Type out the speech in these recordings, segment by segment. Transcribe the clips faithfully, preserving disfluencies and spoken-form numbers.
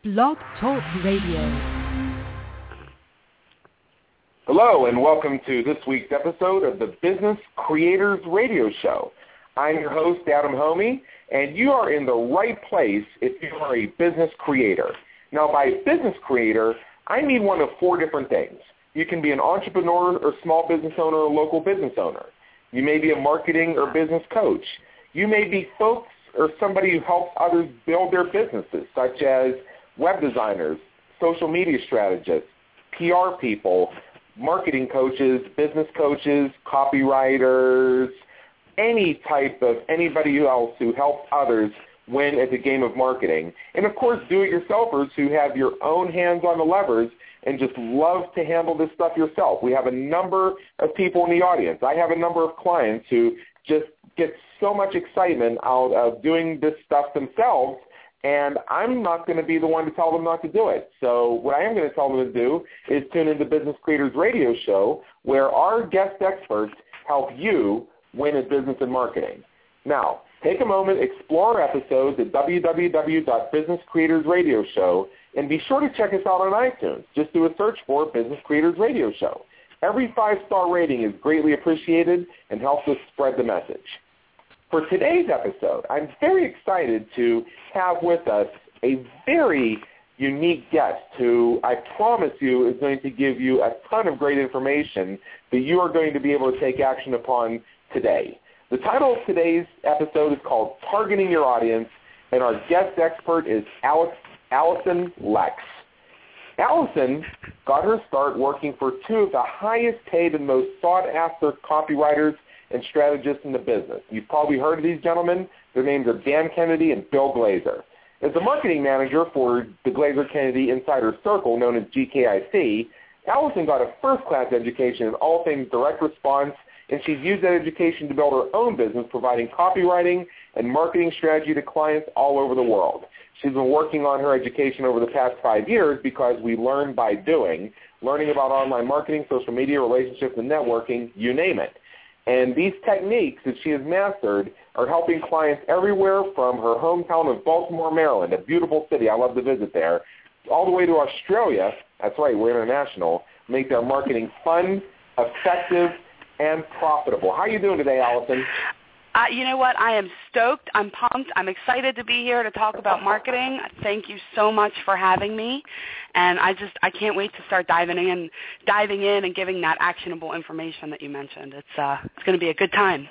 Blog Talk Radio. Hello, and welcome to this week's episode of the Business Creators Radio Show. I'm your host, Adam Homey, and you are in the right place if you are a business creator. Now, by business creator, I mean one of four different things. You can be an entrepreneur or small business owner or local business owner. You may be a marketing or business coach. You may be folks or somebody who helps others build their businesses, such as web designers, social media strategists, P R people, marketing coaches, business coaches, copywriters, any type of anybody else who helps others win at the game of marketing. And, of course, do-it-yourselfers who have your own hands on the levers and just love to handle this stuff yourself. We have a number of people in the audience. I have a number of clients who just get so much excitement out of doing this stuff themselves, and I'm not going to be the one to tell them not to do it. So what I am going to tell them to do is tune into Business Creators Radio Show, where our guest experts help you win in business and marketing. Now, take a moment, explore our episodes at w w w dot business creators radio show, and be sure to check us out on iTunes. Just do a search for Business Creators Radio Show. Every five-star rating is greatly appreciated and helps us spread the message. For today's episode, I'm very excited to have with us a very unique guest who I promise you is going to give you a ton of great information that you are going to be able to take action upon today. The title of today's episode is called Targeting Your Audience, and our guest expert is Alex, Allison Lex. Allison got her start working for two of the highest paid and most sought-after copywriters and strategists in the business. You've probably heard of these gentlemen. Their names are Dan Kennedy and Bill Glazer. As the marketing manager for the Glazer Kennedy Insider Circle, known as G K I C, Allison got a first-class education in all things direct response, and she's used that education to build her own business, providing copywriting and marketing strategy to clients all over the world. She's been working on her education over the past five years because we learn by doing, learning about online marketing, social media, relationships, and networking, you name it. And these techniques that she has mastered are helping clients everywhere from her hometown of Baltimore, Maryland, a beautiful city. I love to visit there, all the way to Australia. That's right, we're international. Make their marketing fun, effective, and profitable. How are you doing today, Allison? Uh, you know what? I am stoked. I'm pumped. I'm excited to be here to talk about marketing. Thank you so much for having me. And I just I can't wait to start diving in, diving in, and giving that actionable information that you mentioned. It's uh, it's going to be a good time.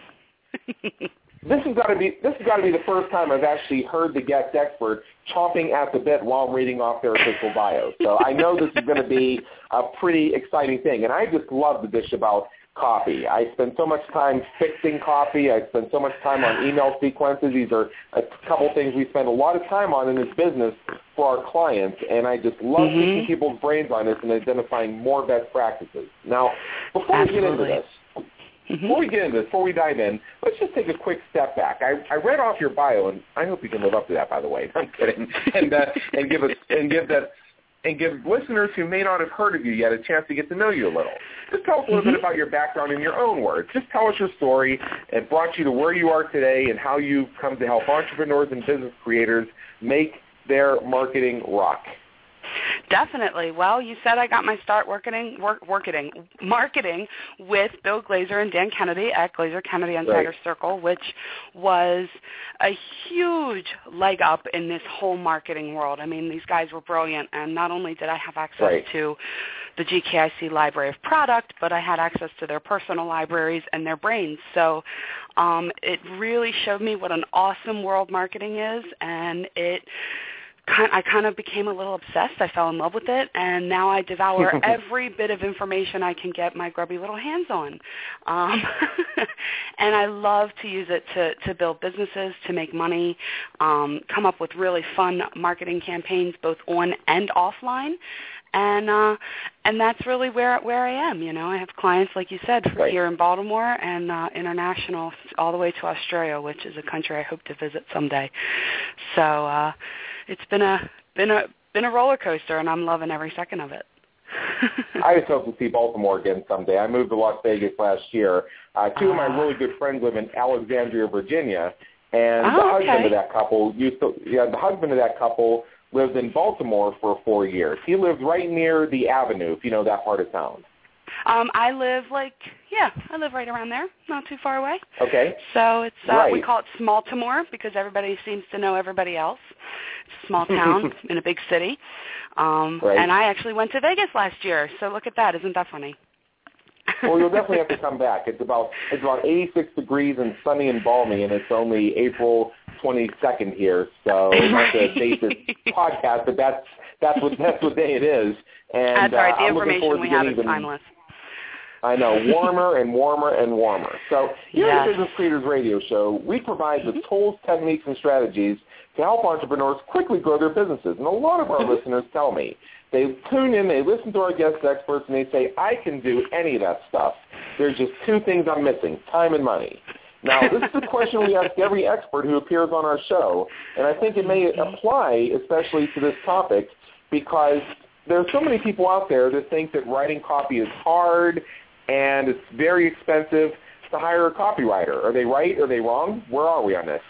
This has got to be this has got to be the first time I've actually heard the guest expert chomping at the bit while I'm reading off their official bio. So I know this is going to be a pretty exciting thing. And I just love the dish about copy. I spend so much time fixing copy. I spend so much time on email sequences. These are a couple things we spend a lot of time on in this business for our clients, and I just love mm-hmm. picking people's brains on this and identifying more best practices. Now, before Absolutely. we get into this, mm-hmm. before we get into this, before we dive in, let's just take a quick step back. I, I read off your bio, and I hope you can live up to that, by the way. I'm kidding. And uh, and give us and give that. and give listeners who may not have heard of you yet a chance to get to know you a little. Just tell us a little mm-hmm. bit about your background in your own words. Just tell us your story and brought you to where you are today and how you've come to help entrepreneurs and business creators make their marketing rock. Definitely. Well, you said I got my start working, work, working, marketing with Bill Glazer and Dan Kennedy at Glazer Kennedy Insider right. Circle, which was a huge leg up in this whole marketing world. I mean, these guys were brilliant, and not only did I have access right. to the G K I C library of product, but I had access to their personal libraries and their brains. So um, it really showed me what an awesome world marketing is, and it I kind of became a little obsessed. I fell in love with it, and now I devour every bit of information I can get my grubby little hands on. Um, and I love to use it to, to build businesses, to make money, um, come up with really fun marketing campaigns both on and offline. And uh, and that's really where where I am. You know, I have clients, like you said, right. here in Baltimore and uh, international, all the way to Australia, which is a country I hope to visit someday. So uh, it's been a been a been a roller coaster, and I'm loving every second of it. I just hope to see Baltimore again someday. I moved to Las Vegas last year. Uh, two uh, of my really good friends live in Alexandria, Virginia, and oh, the husband okay. of that couple used to. Yeah, the husband of that couple lived in Baltimore for four years. He lives right near the Avenue, if you know that part of town. Um, I live like, yeah, I live right around there, not too far away. Okay. So it's uh, right. we call it Smalltimore because everybody seems to know everybody else. It's a small town in a big city. Um, right. And I actually went to Vegas last year, so look at that. Isn't that funny? Well, you'll definitely have to come back. It's about it's about eighty-six degrees and sunny and balmy, and it's only April twenty-second here. So not to date this podcast, but that's that's what that's what day it is. And that's right. uh, The I'm looking information forward we to have getting is even, timeless. I know, warmer and warmer and warmer. So here yes. at the Business Creators Radio Show, we provide the tools, techniques, and strategies to help entrepreneurs quickly grow their businesses. And a lot of our mm-hmm. listeners tell me, they tune in, they listen to our guest experts, and they say, I can do any of that stuff. There's just two things I'm missing, time and money. Now, this is a question we ask every expert who appears on our show, and I think it may apply especially to this topic because there are so many people out there that think that writing copy is hard and it's very expensive to hire a copywriter. Are they right? Are they wrong? Where are we on this?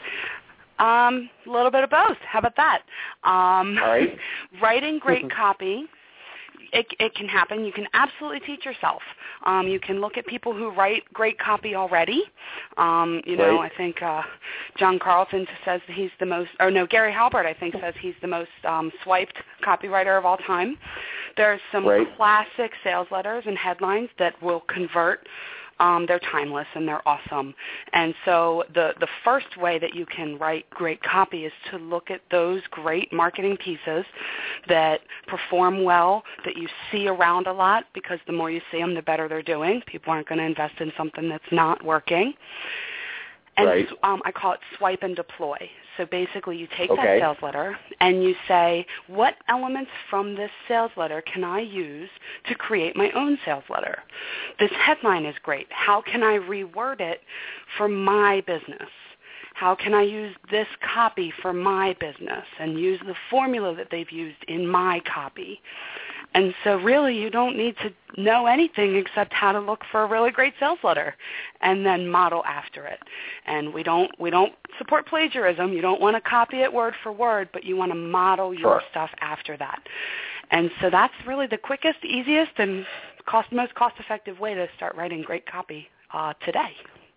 Um, a little bit of both. How about that? Um, All right. Writing great copy, it, it can happen. You can absolutely teach yourself. Um, you can look at people who write great copy already. Um, you know, right. I think uh, John Carlton says that he's the most, or no, Gary Halbert, I think, says he's the most um, swiped copywriter of all time. There's some right. classic sales letters and headlines that will convert. Um, they're timeless and they're awesome. And so the, the first way that you can write great copy is to look at those great marketing pieces that perform well, that you see around a lot, because the more you see them, the better they're doing. People aren't going to invest in something that's not working. And right. um, I call it swipe and deploy. So basically you take okay. that sales letter and you say, what elements from this sales letter can I use to create my own sales letter? This headline is great. How can I reword it for my business? How can I use this copy for my business and use the formula that they've used in my copy? And so really you don't need to know anything except how to look for a really great sales letter and then model after it. And we don't we don't support plagiarism. You don't want to copy it word for word, but you want to model sure. your stuff after that. And so that's really the quickest, easiest, and cost, most cost-effective way to start writing great copy uh, today.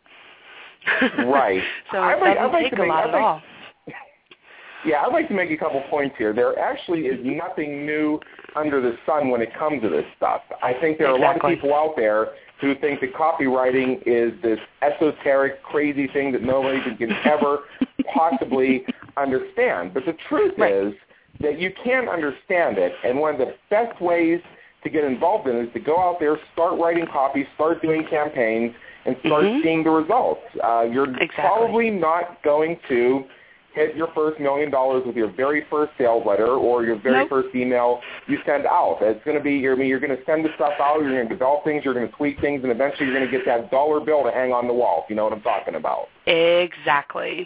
Right. So I'd it like, doesn't I'd like take to a make, lot I'd at like, all. Yeah, I'd like to make a couple points here. There actually is nothing new under the sun when it comes to this stuff. I think there are exactly. a lot of people out there who think that copywriting is this esoteric, crazy thing that nobody can ever possibly understand. But the truth right. is that you can understand it, and one of the best ways to get involved in it is to go out there, start writing copy, start doing campaigns, and start mm-hmm. seeing the results. Uh, you're exactly. probably not going to hit your first million dollars with your very first sales letter or your very nope. first email you send out. It's going to be, you're, you're going to send the stuff out, you're going to develop things, you're going to tweak things, and eventually you're going to get that dollar bill to hang on the wall, if you know what I'm talking about. Exactly.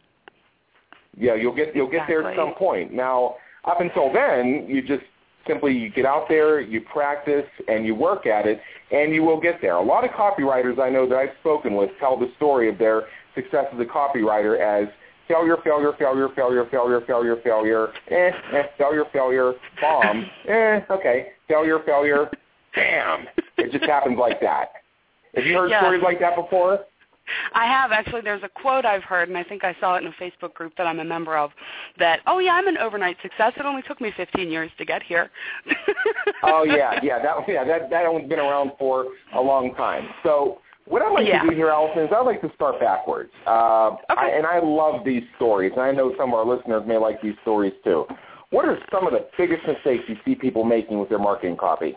Yeah, you'll get you'll exactly. get there at some point. Now, up until then, you just simply you get out there, you practice, and you work at it, and you will get there. A lot of copywriters I know that I've spoken with tell the story of their success as a copywriter as failure, failure, failure, failure, failure, failure, failure, eh, eh, failure, failure, bomb, eh, okay, failure, failure, bam. It just happens like that. Have you heard yes. stories like that before? I have. Actually, there's a quote I've heard, and I think I saw it in a Facebook group that I'm a member of, that, oh, yeah, I'm an overnight success. It only took me fifteen years to get here. oh, yeah, yeah, that, yeah, that, that one's been around for a long time. So what I'd like yeah. to do here, Allison, is I'd like to start backwards. Uh, okay. I, and I love these stories, and I know some of our listeners may like these stories too. What are some of the biggest mistakes you see people making with their marketing copy?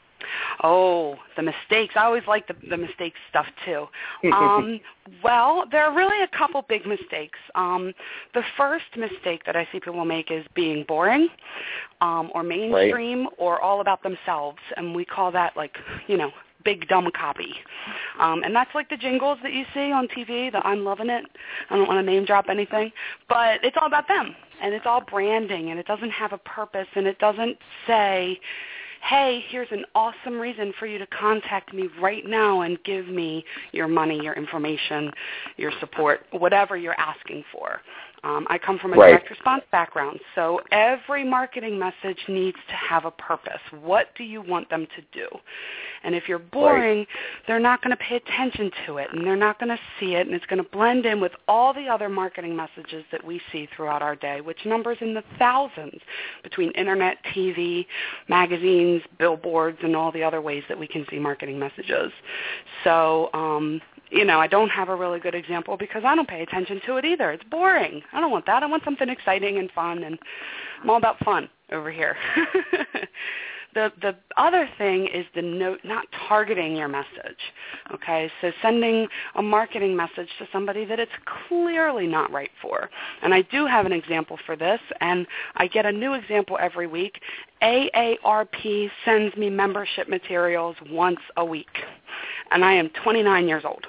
Oh, the mistakes. I always like the, the mistakes stuff, too. Um, well, there are really a couple big mistakes. Um, the first mistake that I see people make is being boring um, or mainstream right. or all about themselves, and we call that, like, you know, big dumb copy. Um, and that's like the jingles that you see on T V, the I'm loving it. I don't want to name drop anything, but it's all about them, and it's all branding, and it doesn't have a purpose, and it doesn't say, hey, here's an awesome reason for you to contact me right now and give me your money, your information, your support, whatever you're asking for. Um, I come from a right. direct response background, so every marketing message needs to have a purpose. What do you want them to do? And if you're boring, right. they're not going to pay attention to it, and they're not going to see it, and it's going to blend in with all the other marketing messages that we see throughout our day, which numbers in the thousands between internet, T V, magazines, billboards, and all the other ways that we can see marketing messages. So, um, you know, I don't have a really good example because I don't pay attention to it either. It's boring. I don't want that. I want something exciting and fun, and I'm all about fun over here. the the other thing is the note, not targeting your message, okay? So sending a marketing message to somebody that it's clearly not right for. And I do have an example for this, and I get a new example every week. A A R P sends me membership materials once a week, and I am twenty-nine years old.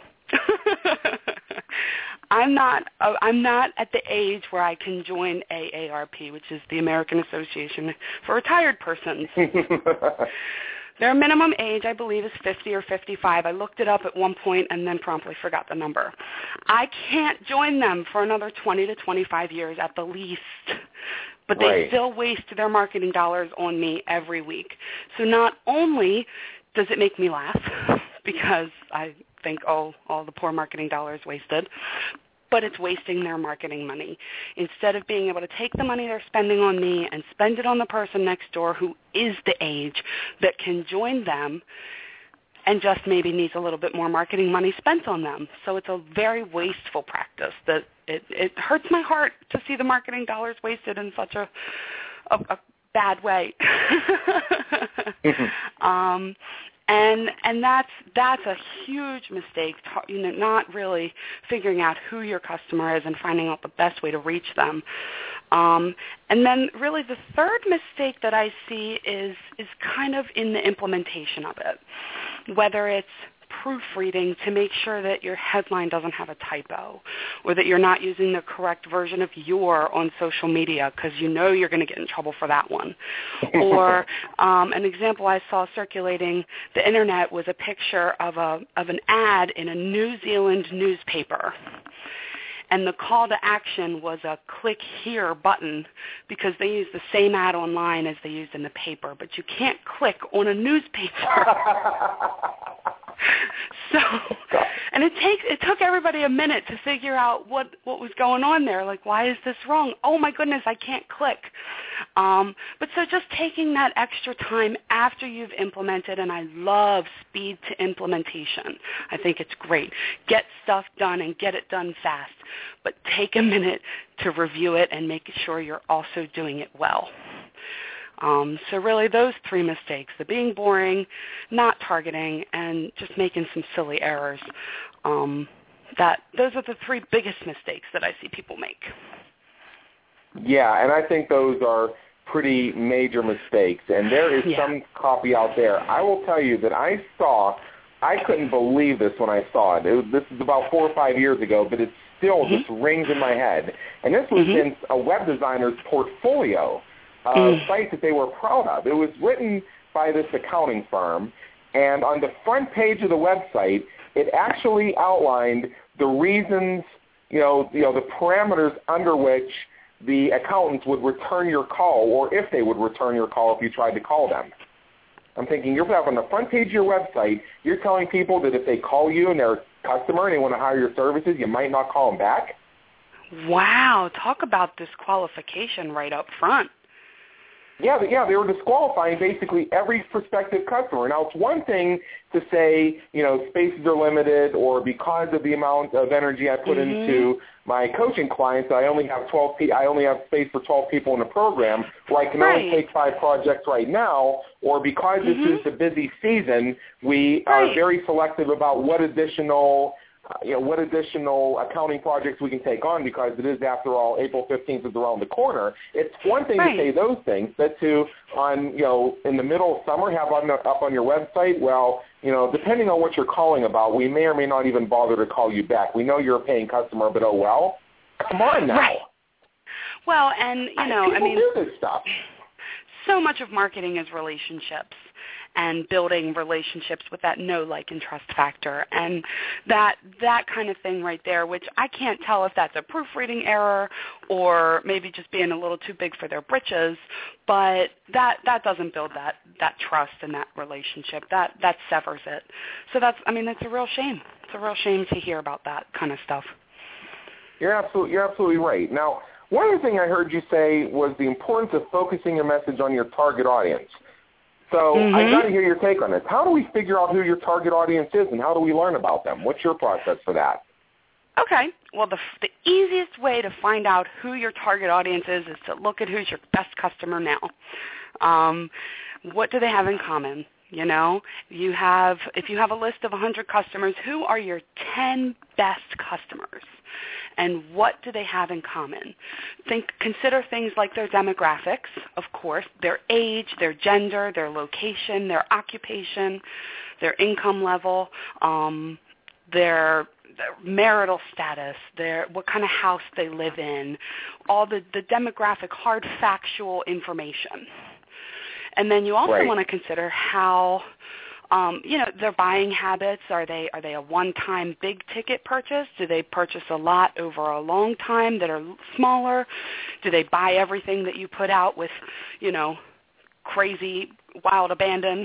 I'm not uh, I'm not at the age where I can join A A R P, which is the American Association for Retired Persons. Their minimum age, I believe, is fifty or fifty-five. I looked it up at one point and then promptly forgot the number. I can't join them for another twenty to twenty-five years at the least, but they right. still waste their marketing dollars on me every week. So not only does it make me laugh because I think, oh, all the poor marketing dollars wasted, but it's wasting their marketing money. Instead of being able to take the money they're spending on me and spend it on the person next door who is the age that can join them and just maybe needs a little bit more marketing money spent on them. So it's a very wasteful practice that it, it hurts my heart to see the marketing dollars wasted in such a, a, a bad way. mm-hmm. um, And and that's that's a huge mistake, you know, not really figuring out who your customer is and finding out the best way to reach them. Um, and then really the third mistake that I see is is kind of in the implementation of it, whether it's proofreading to make sure that your headline doesn't have a typo or that you're not using the correct version of your on social media because you know you're going to get in trouble for that one. Or um, an example I saw circulating the internet was a picture of a of an ad in a New Zealand newspaper. And the call to action was a click here button because they use the same ad online as they used in the paper, but you can't click on a newspaper. So, and it takes it took everybody a minute to figure out what, what was going on there. Like, why is this wrong? Oh my goodness, I can't click. Um, but so just taking that extra time after you've implemented, and I love speed to implementation. I think it's great. Get stuff done and get it done fast, but take a minute to review it and make sure you're also doing it well. Um, so really those three mistakes, the being boring, not targeting, and just making some silly errors, um, that those are the three biggest mistakes that I see people make. Yeah, and I think those are pretty major mistakes, and there is yeah. some copy out there. I will tell you that I saw, I couldn't believe this when I saw it. it was, this is about four or five years ago, but it still mm-hmm. just rings in my head. And this was mm-hmm. in a web designer's portfolio. Uh, mm. site that they were proud of. It was written by this accounting firm, and on the front page of the website, it actually outlined the reasons, you know, you know, the parameters under which the accountants would return your call, or if they would return your call if you tried to call them. I'm thinking, you're on the front page of your website, you're telling people that if they call you and they're a customer and they want to hire your services, you might not call them back? Wow, talk about disqualification right up front. Yeah, yeah, they were disqualifying basically every prospective customer. Now, it's one thing to say, you know, spaces are limited, or because of the amount of energy I put mm-hmm. into my coaching clients, I only have twelve. I only have space for twelve people in the program, where I can right. only take five projects right now. Or because mm-hmm. this is the busy season, we right. are very selective about what additional. Uh, you know, what additional accounting projects we can take on, because it is, after all, April fifteenth is around the corner. It's one thing right. to say those things, but to, on, you know, in the middle of summer, have on the, up on your website, well, you know, depending on what you're calling about, we may or may not even bother to call you back. We know you're a paying customer, but oh well. Come on now. Right. Well, and, you know, People I mean, do this stuff. So much of marketing is relationships. and building relationships with that know, like, and trust factor. And that that kind of thing right there, which I can't tell if that's a proofreading error or maybe just being a little too big for their britches, but that that doesn't build that that trust and that relationship. That that severs it. So that's, I mean, it's a real shame. It's a real shame to hear about that kind of stuff. You're absolutely, you're absolutely right. Now, one other thing I heard you say was the importance of focusing your message on your target audience. So mm-hmm. I got to hear your take on this. How do we figure out who your target audience is, and how do we learn about them? What's your process for that? Okay. Well, the, the easiest way to find out who your target audience is is to look at who's your best customer now. Um, what do they have in common? You know, you have if you have a list of one hundred customers, who are your ten best customers? And what do they have in common? Think, consider things like their demographics, of course, their age, their gender, their location, their occupation, their income level, um, their, their marital status, their what kind of house they live in, all the, the demographic, hard factual information. And then you also right. want to consider how, um, you know, their buying habits. Are they are they a one-time big-ticket purchase? Do they purchase a lot over a long time that are smaller? Do they buy everything that you put out with, you know, crazy, wild abandon?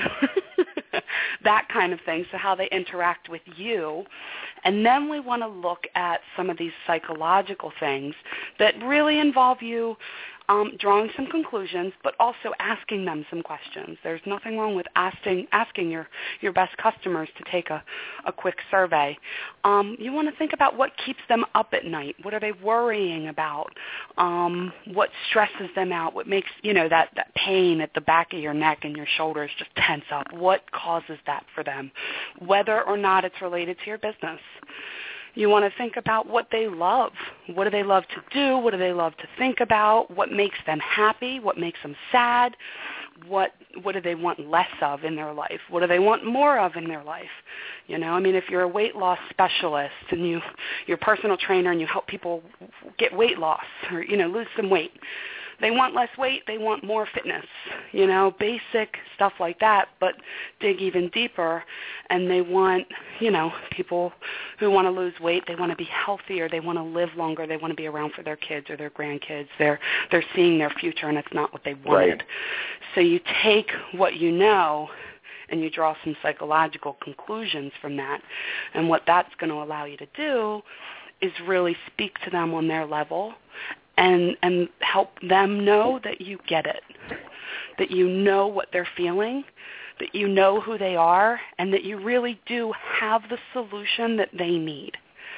That kind of thing, so how they interact with you. And then we want to look at some of these psychological things that really involve you um, drawing some conclusions, but also asking them some questions. There's nothing wrong with asking asking your, your best customers to take a, a quick survey. Um, you want to think about what keeps them up at night. What are they worrying about? Um, what stresses them out? What makes, you know, that, that pain at the back of your neck and your shoulders just tense up? What causes that for them? Whether or not it's related to your business. You want to think about what they love. What do they love to do? What do they love to think about? What makes them happy? What makes them sad? What what do they want less of in their life? What do they want more of in their life? You know, I mean, if you're a weight loss specialist and you, you're a personal trainer and you help people get weight loss or, you know, lose some weight, they want less weight, they want more fitness, you know, basic stuff like that, but dig even deeper, and they want, you know, people who want to lose weight, they want to be healthier, they want to live longer, they want to be around for their kids or their grandkids. They're they're seeing their future, and it's not what they wanted. Right. So you take what you know and you draw some psychological conclusions from that, and what that's going to allow you to do is really speak to them on their level and and help them know that you get it, that you know what they're feeling, that you know who they are, and that you really do have the solution that they need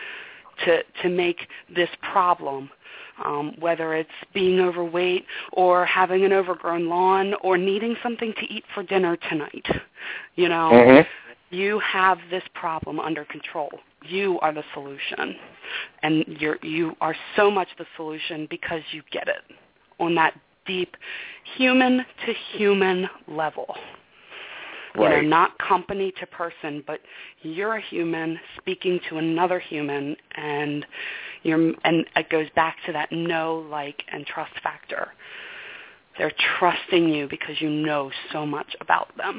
to to make this problem, um, whether it's being overweight or having an overgrown lawn or needing something to eat for dinner tonight. You know, mm-hmm. you have this problem under control. You are the solution, and you're, you are so much the solution because you get it on that deep human-to-human level. Right. You know, not company to person, but you're a human speaking to another human, and you're, and it goes back to that know, like, and trust factor. They're trusting you because you know so much about them.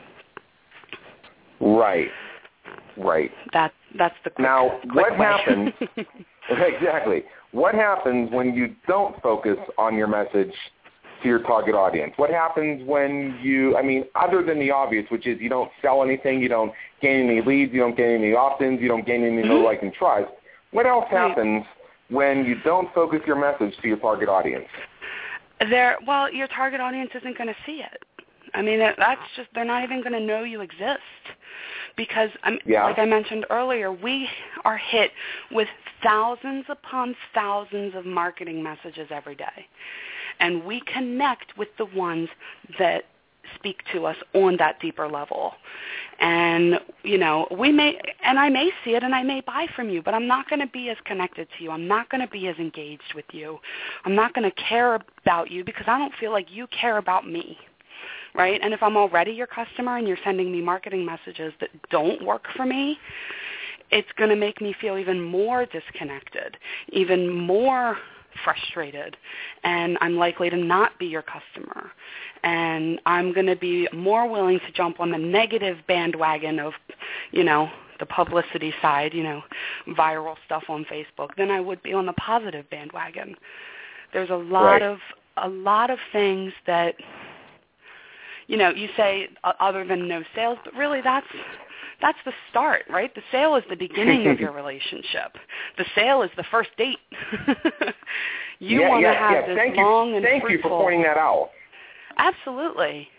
Right. Right. That that's the quick, now. quick What way. happens? Exactly. What happens when you don't focus on your message to your target audience? What happens when you? I mean, other than the obvious, which is you don't sell anything, you don't gain any leads, you don't gain any opt-ins, you don't gain any mm-hmm. know, like, and trust. What else happens when you don't focus your message to your target audience? There. Well, your target audience isn't going to see it. I mean, that's just, they're not even going to know you exist because, um, yeah. like I mentioned earlier, we are hit with thousands upon thousands of marketing messages every day, and we connect with the ones that speak to us on that deeper level. And, you know, we may, and I may see it and I may buy from you, but I'm not going to be as connected to you. I'm not going to be as engaged with you. I'm not going to care about you because I don't feel like you care about me. Right? And if I'm already your customer and you're sending me marketing messages that don't work for me, it's going to make me feel even more disconnected, even more frustrated, and I'm likely to not be your customer. and I'm going to be more willing to jump on the negative bandwagon of, you know, the publicity side, you know, viral stuff on Facebook, than I would be on the positive bandwagon. There's a lot right. of a lot of things that, you know, you say uh, other than no sales, but really that's that's the start, right? The sale is the beginning of your relationship. The sale is the first date. you yeah, want to yeah, have yeah. this Thank long you. and Thank fruitful. you for pointing that out. Absolutely.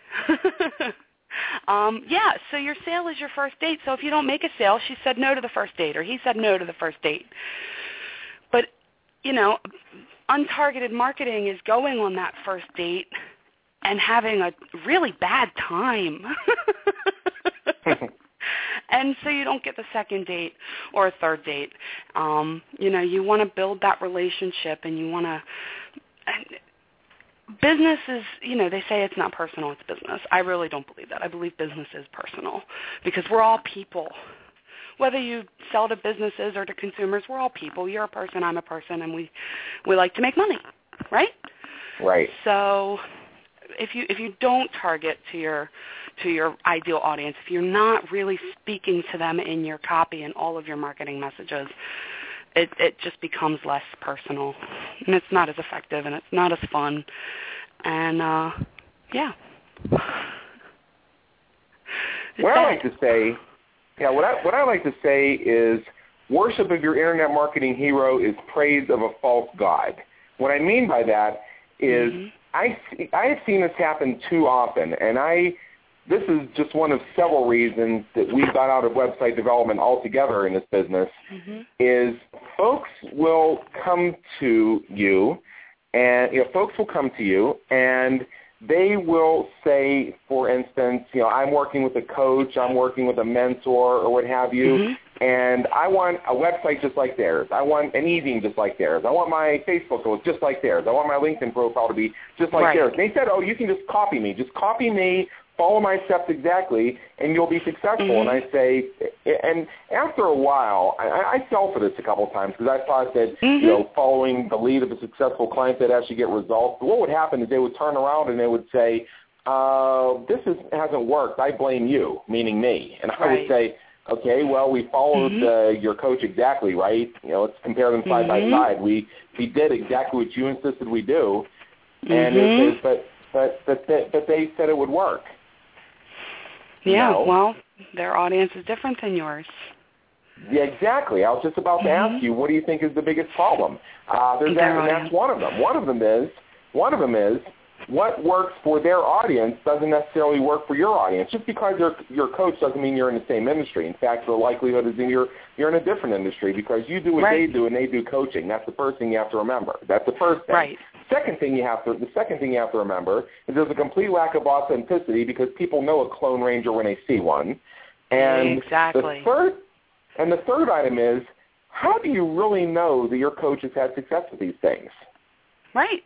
um, yeah, so your sale is your first date. So if you don't make a sale, she said no to the first date, or he said no to the first date. But, you know, untargeted marketing is going on that first date and having a really bad time. And so you don't get the second date or a third date. Um, you know, you want to build that relationship, and you want to – business is, you know, they say it's not personal, it's business. I really don't believe that. I believe business is personal because we're all people. Whether you sell to businesses or to consumers, we're all people. You're a person, I'm a person, and we, we like to make money, right? Right. So if you if you don't target to your to your ideal audience, if you're not really speaking to them in your copy and all of your marketing messages, it, it just becomes less personal, and it's not as effective, and it's not as fun, and uh, yeah. What I like to say, yeah, what I what I like to say is, worship of your internet marketing hero is praise of a false god. What I mean by that is, mm-hmm. I I have seen this happen too often, and I. This is just one of several reasons that we got out of website development altogether in this business, mm-hmm. is folks will come to you, and you know, folks will come to you, and they will say, for instance, you know, I'm working with a coach, I'm working with a mentor, or what have you, mm-hmm. and I want a website just like theirs. I want an e-zine just like theirs. I want my Facebook to look just like theirs. I want my LinkedIn profile to be just like right. theirs. And they said, oh, you can just copy me. Just copy me. Follow my steps exactly, and you'll be successful. Mm-hmm. And I say, and after a while, I, I fell for this a couple of times because I thought that, mm-hmm. you know, following the lead of a successful client that actually get results. But what would happen is they would turn around and they would say, uh, this is, hasn't worked. I blame you, meaning me. And I right. would say, okay, well, we followed mm-hmm. uh, your coach exactly, right? You know, let's compare them side mm-hmm. by side. We we did exactly what you insisted we do, mm-hmm. and it says, but but but they, but they said it would work. Yeah, no. well, their audience is different than yours. Yeah, exactly. I was just about to mm-hmm. ask you, what do you think is the biggest problem? Uh, there's that, and that's one of them. One of them is, one of them is, what works for their audience doesn't necessarily work for your audience. Just because you're your coach doesn't mean you're in the same industry. In fact, the likelihood is that you're you're in a different industry because you do what right. they do and they do coaching. That's the first thing you have to remember. That's the first thing. Right. Second thing you have to the second thing you have to remember is there's a complete lack of authenticity because people know a Clone Ranger when they see one. And exactly. the third and the third item is, how do you really know that your coach has had success with these things? Right.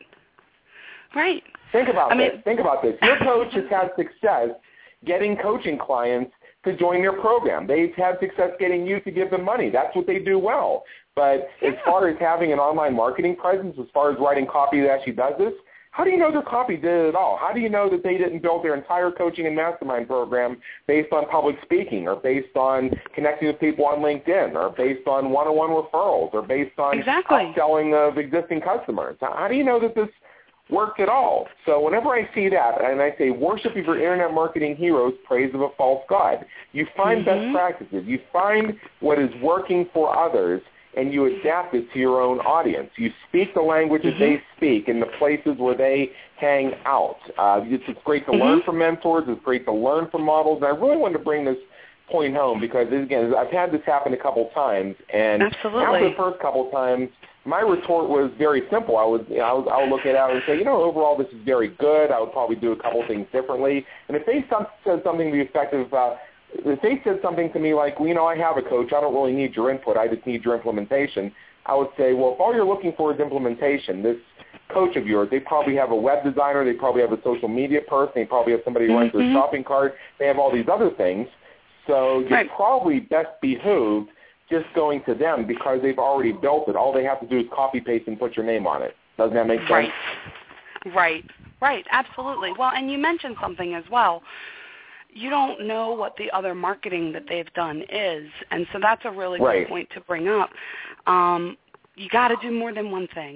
Right. Think about I this. mean, Think about this. Your coach has had success getting coaching clients to join their program. They've had success getting you to give them money. That's what they do well. But yeah. as far as having an online marketing presence, as far as writing copy that actually does this, how do you know their copy did it at all? How do you know that they didn't build their entire coaching and mastermind program based on public speaking or based on connecting with people on LinkedIn or based on one-on-one referrals or based on exactly. upselling of existing customers? How do you know that this worked at all? So whenever I see that, and I say worship of your internet marketing heroes, praise of a false god, you find mm-hmm. best practices. You find what is working for others, and you adapt it to your own audience. You speak the language mm-hmm. that they speak in the places where they hang out. Uh, it's, it's great to mm-hmm. learn from mentors. It's great to learn from models. And I really wanted to bring this point home because, again, I've had this happen a couple times. And Absolutely. after the first couple times, my retort was very simple. I would, you know, I would, I would look at it and say, you know, overall this is very good. I would probably do a couple things differently. And if they said something to the effect of, uh, if they said something to me like, well, you know, I have a coach. I don't really need your input. I just need your implementation. I would say, well, if all you're looking for is implementation, this coach of yours, they probably have a web designer. They probably have a social media person. They probably have somebody who runs mm-hmm. their shopping cart. They have all these other things. So you're right. probably best behooved just going to them because they've already built it. All they have to do is copy, paste, and put your name on it. Doesn't that make sense? Right. Right. right, absolutely. Well, and you mentioned something as well. You don't know what the other marketing that they've done is, and so that's a really right. good point to bring up. Um, you got to do more than one thing.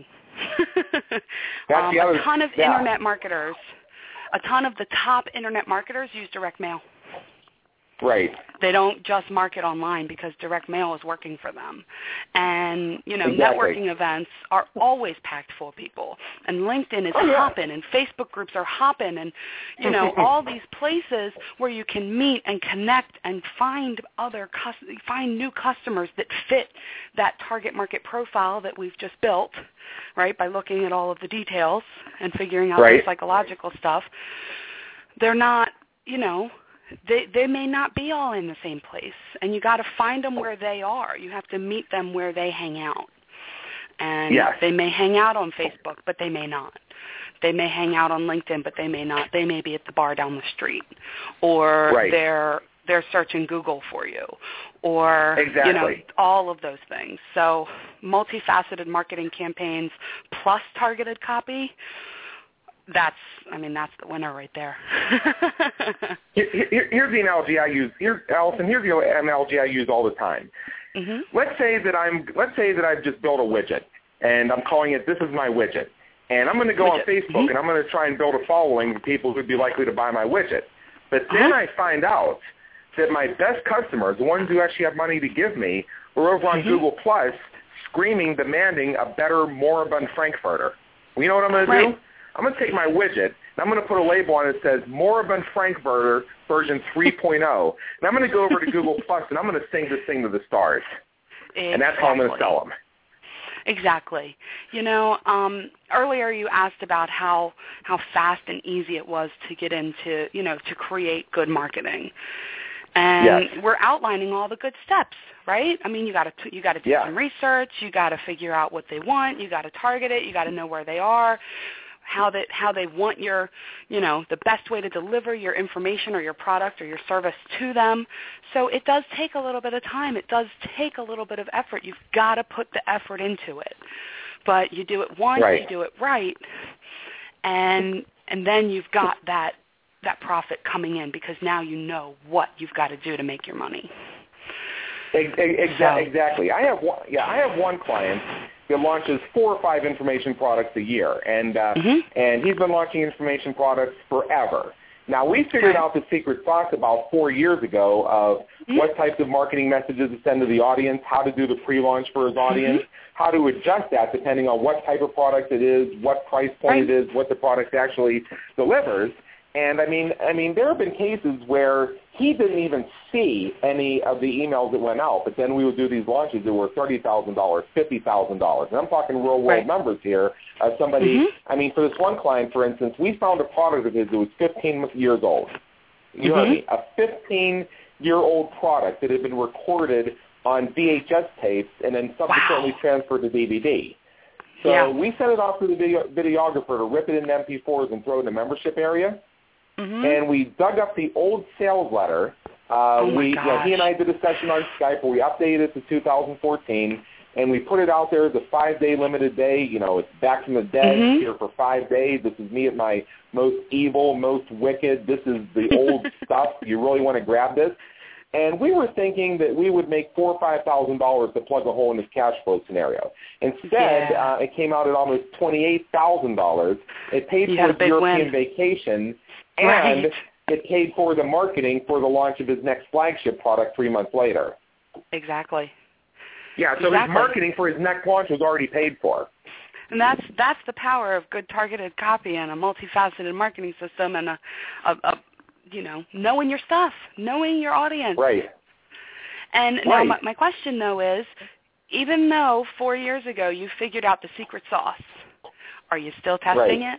um, the other, a ton of yeah. internet marketers, a ton of the top internet marketers use direct mail. Right. They don't just market online because direct mail is working for them. And, you know, exactly. networking events are always packed full of people. And LinkedIn is oh, yeah. hopping, and Facebook groups are hopping, and, you know, all these places where you can meet and connect and find other, find new customers that fit that target market profile that we've just built, right, by looking at all of the details and figuring out right. the psychological stuff. They're not, you know, They they may not be all in the same place, and you got to find them where they are. You have to meet them where they hang out, and yes. they may hang out on Facebook, but they may not. They may hang out on LinkedIn, but they may not. They may be at the bar down the street, or right. they're they're searching Google for you, or exactly. you know, all of those things. So multifaceted marketing campaigns plus targeted copy. That's, I mean, that's the winner right there. here, here, here's the analogy I use. Here, Allison, here's the analogy I use all the time. Mm-hmm. Let's say that I'm, let's say that I've just built a widget, and I'm calling it, this is my widget. And I'm going to go widget. on Facebook, mm-hmm. and I'm going to try and build a following of people who would be likely to buy my widget. But then uh-huh. I find out that my best customers, the ones who actually have money to give me, are over on mm-hmm. Google Plus, screaming, demanding a better, moribund Frankfurter. Well, you know what I'm going right. to do? I'm going to take my widget, and I'm going to put a label on it that says Moribund Frankfurter version three point oh, and I'm going to go over to Google Plus, and I'm going to sing this thing to the stars. Exactly. And that's how I'm going to sell them. Exactly. You know, um, earlier you asked about how, how fast and easy it was to get into, you know, to create good marketing. And yes. we're outlining all the good steps, right? I mean, you got to you got to do yeah. some research, you got to figure out what they want, you got to target it, you got to know where they are, how they how they want your, you know, the best way to deliver your information or your product or your service to them. So it does take a little bit of time. It does take a little bit of effort. You've got to put the effort into it. But you do it once, right. you do it right, and and then you've got that that profit coming in because now you know what you've got to do to make your money. Exactly. So. Exactly. I have one, yeah, I have one client that launches four or five information products a year, and uh, mm-hmm. and he's been launching information products forever. Now, we figured okay. out the secret sauce about four years ago of mm-hmm. what types of marketing messages to send to the audience, how to do the pre-launch for his audience, mm-hmm. how to adjust that depending on what type of product it is, what price point right. it is, what the product actually delivers. And, I mean, I mean, there have been cases where he didn't even see any of the emails that went out, but then we would do these launches that were thirty thousand dollars, fifty thousand dollars. And I'm talking real-world right. numbers here. Uh, somebody, mm-hmm. I mean, for this one client, for instance, we found a product of his that was fifteen years old. You mm-hmm. heard me. A fifteen-year-old product that had been recorded on V H S tapes and then subsequently wow. transferred to D V D. So yeah. we sent it off to the video, videographer to rip it into M P fours and throw it in the membership area. Mm-hmm. And we dug up the old sales letter. Uh, oh my we, you know, he and I did a session on Skype where we updated it to two thousand fourteen, and we put it out there as a five-day limited day. You know, it's back from the dead, mm-hmm. here for five days. This is me at my most evil, most wicked. This is the old stuff. You really want to grab this? And we were thinking that we would make four or five thousand dollars to plug a hole in this cash flow scenario. Instead, yeah. uh, it came out at almost twenty-eight thousand dollars. It paid you for his European win. vacation. Right. And it paid for the marketing for the launch of his next flagship product three months later. Exactly. Yeah, so exactly. his marketing for his next launch was already paid for. And that's that's the power of good targeted copy and a multifaceted marketing system and a, a, a you know, knowing your stuff, knowing your audience. Right. And right. now my, my question, though, is, even though four years ago you figured out the secret sauce, are you still testing right. it?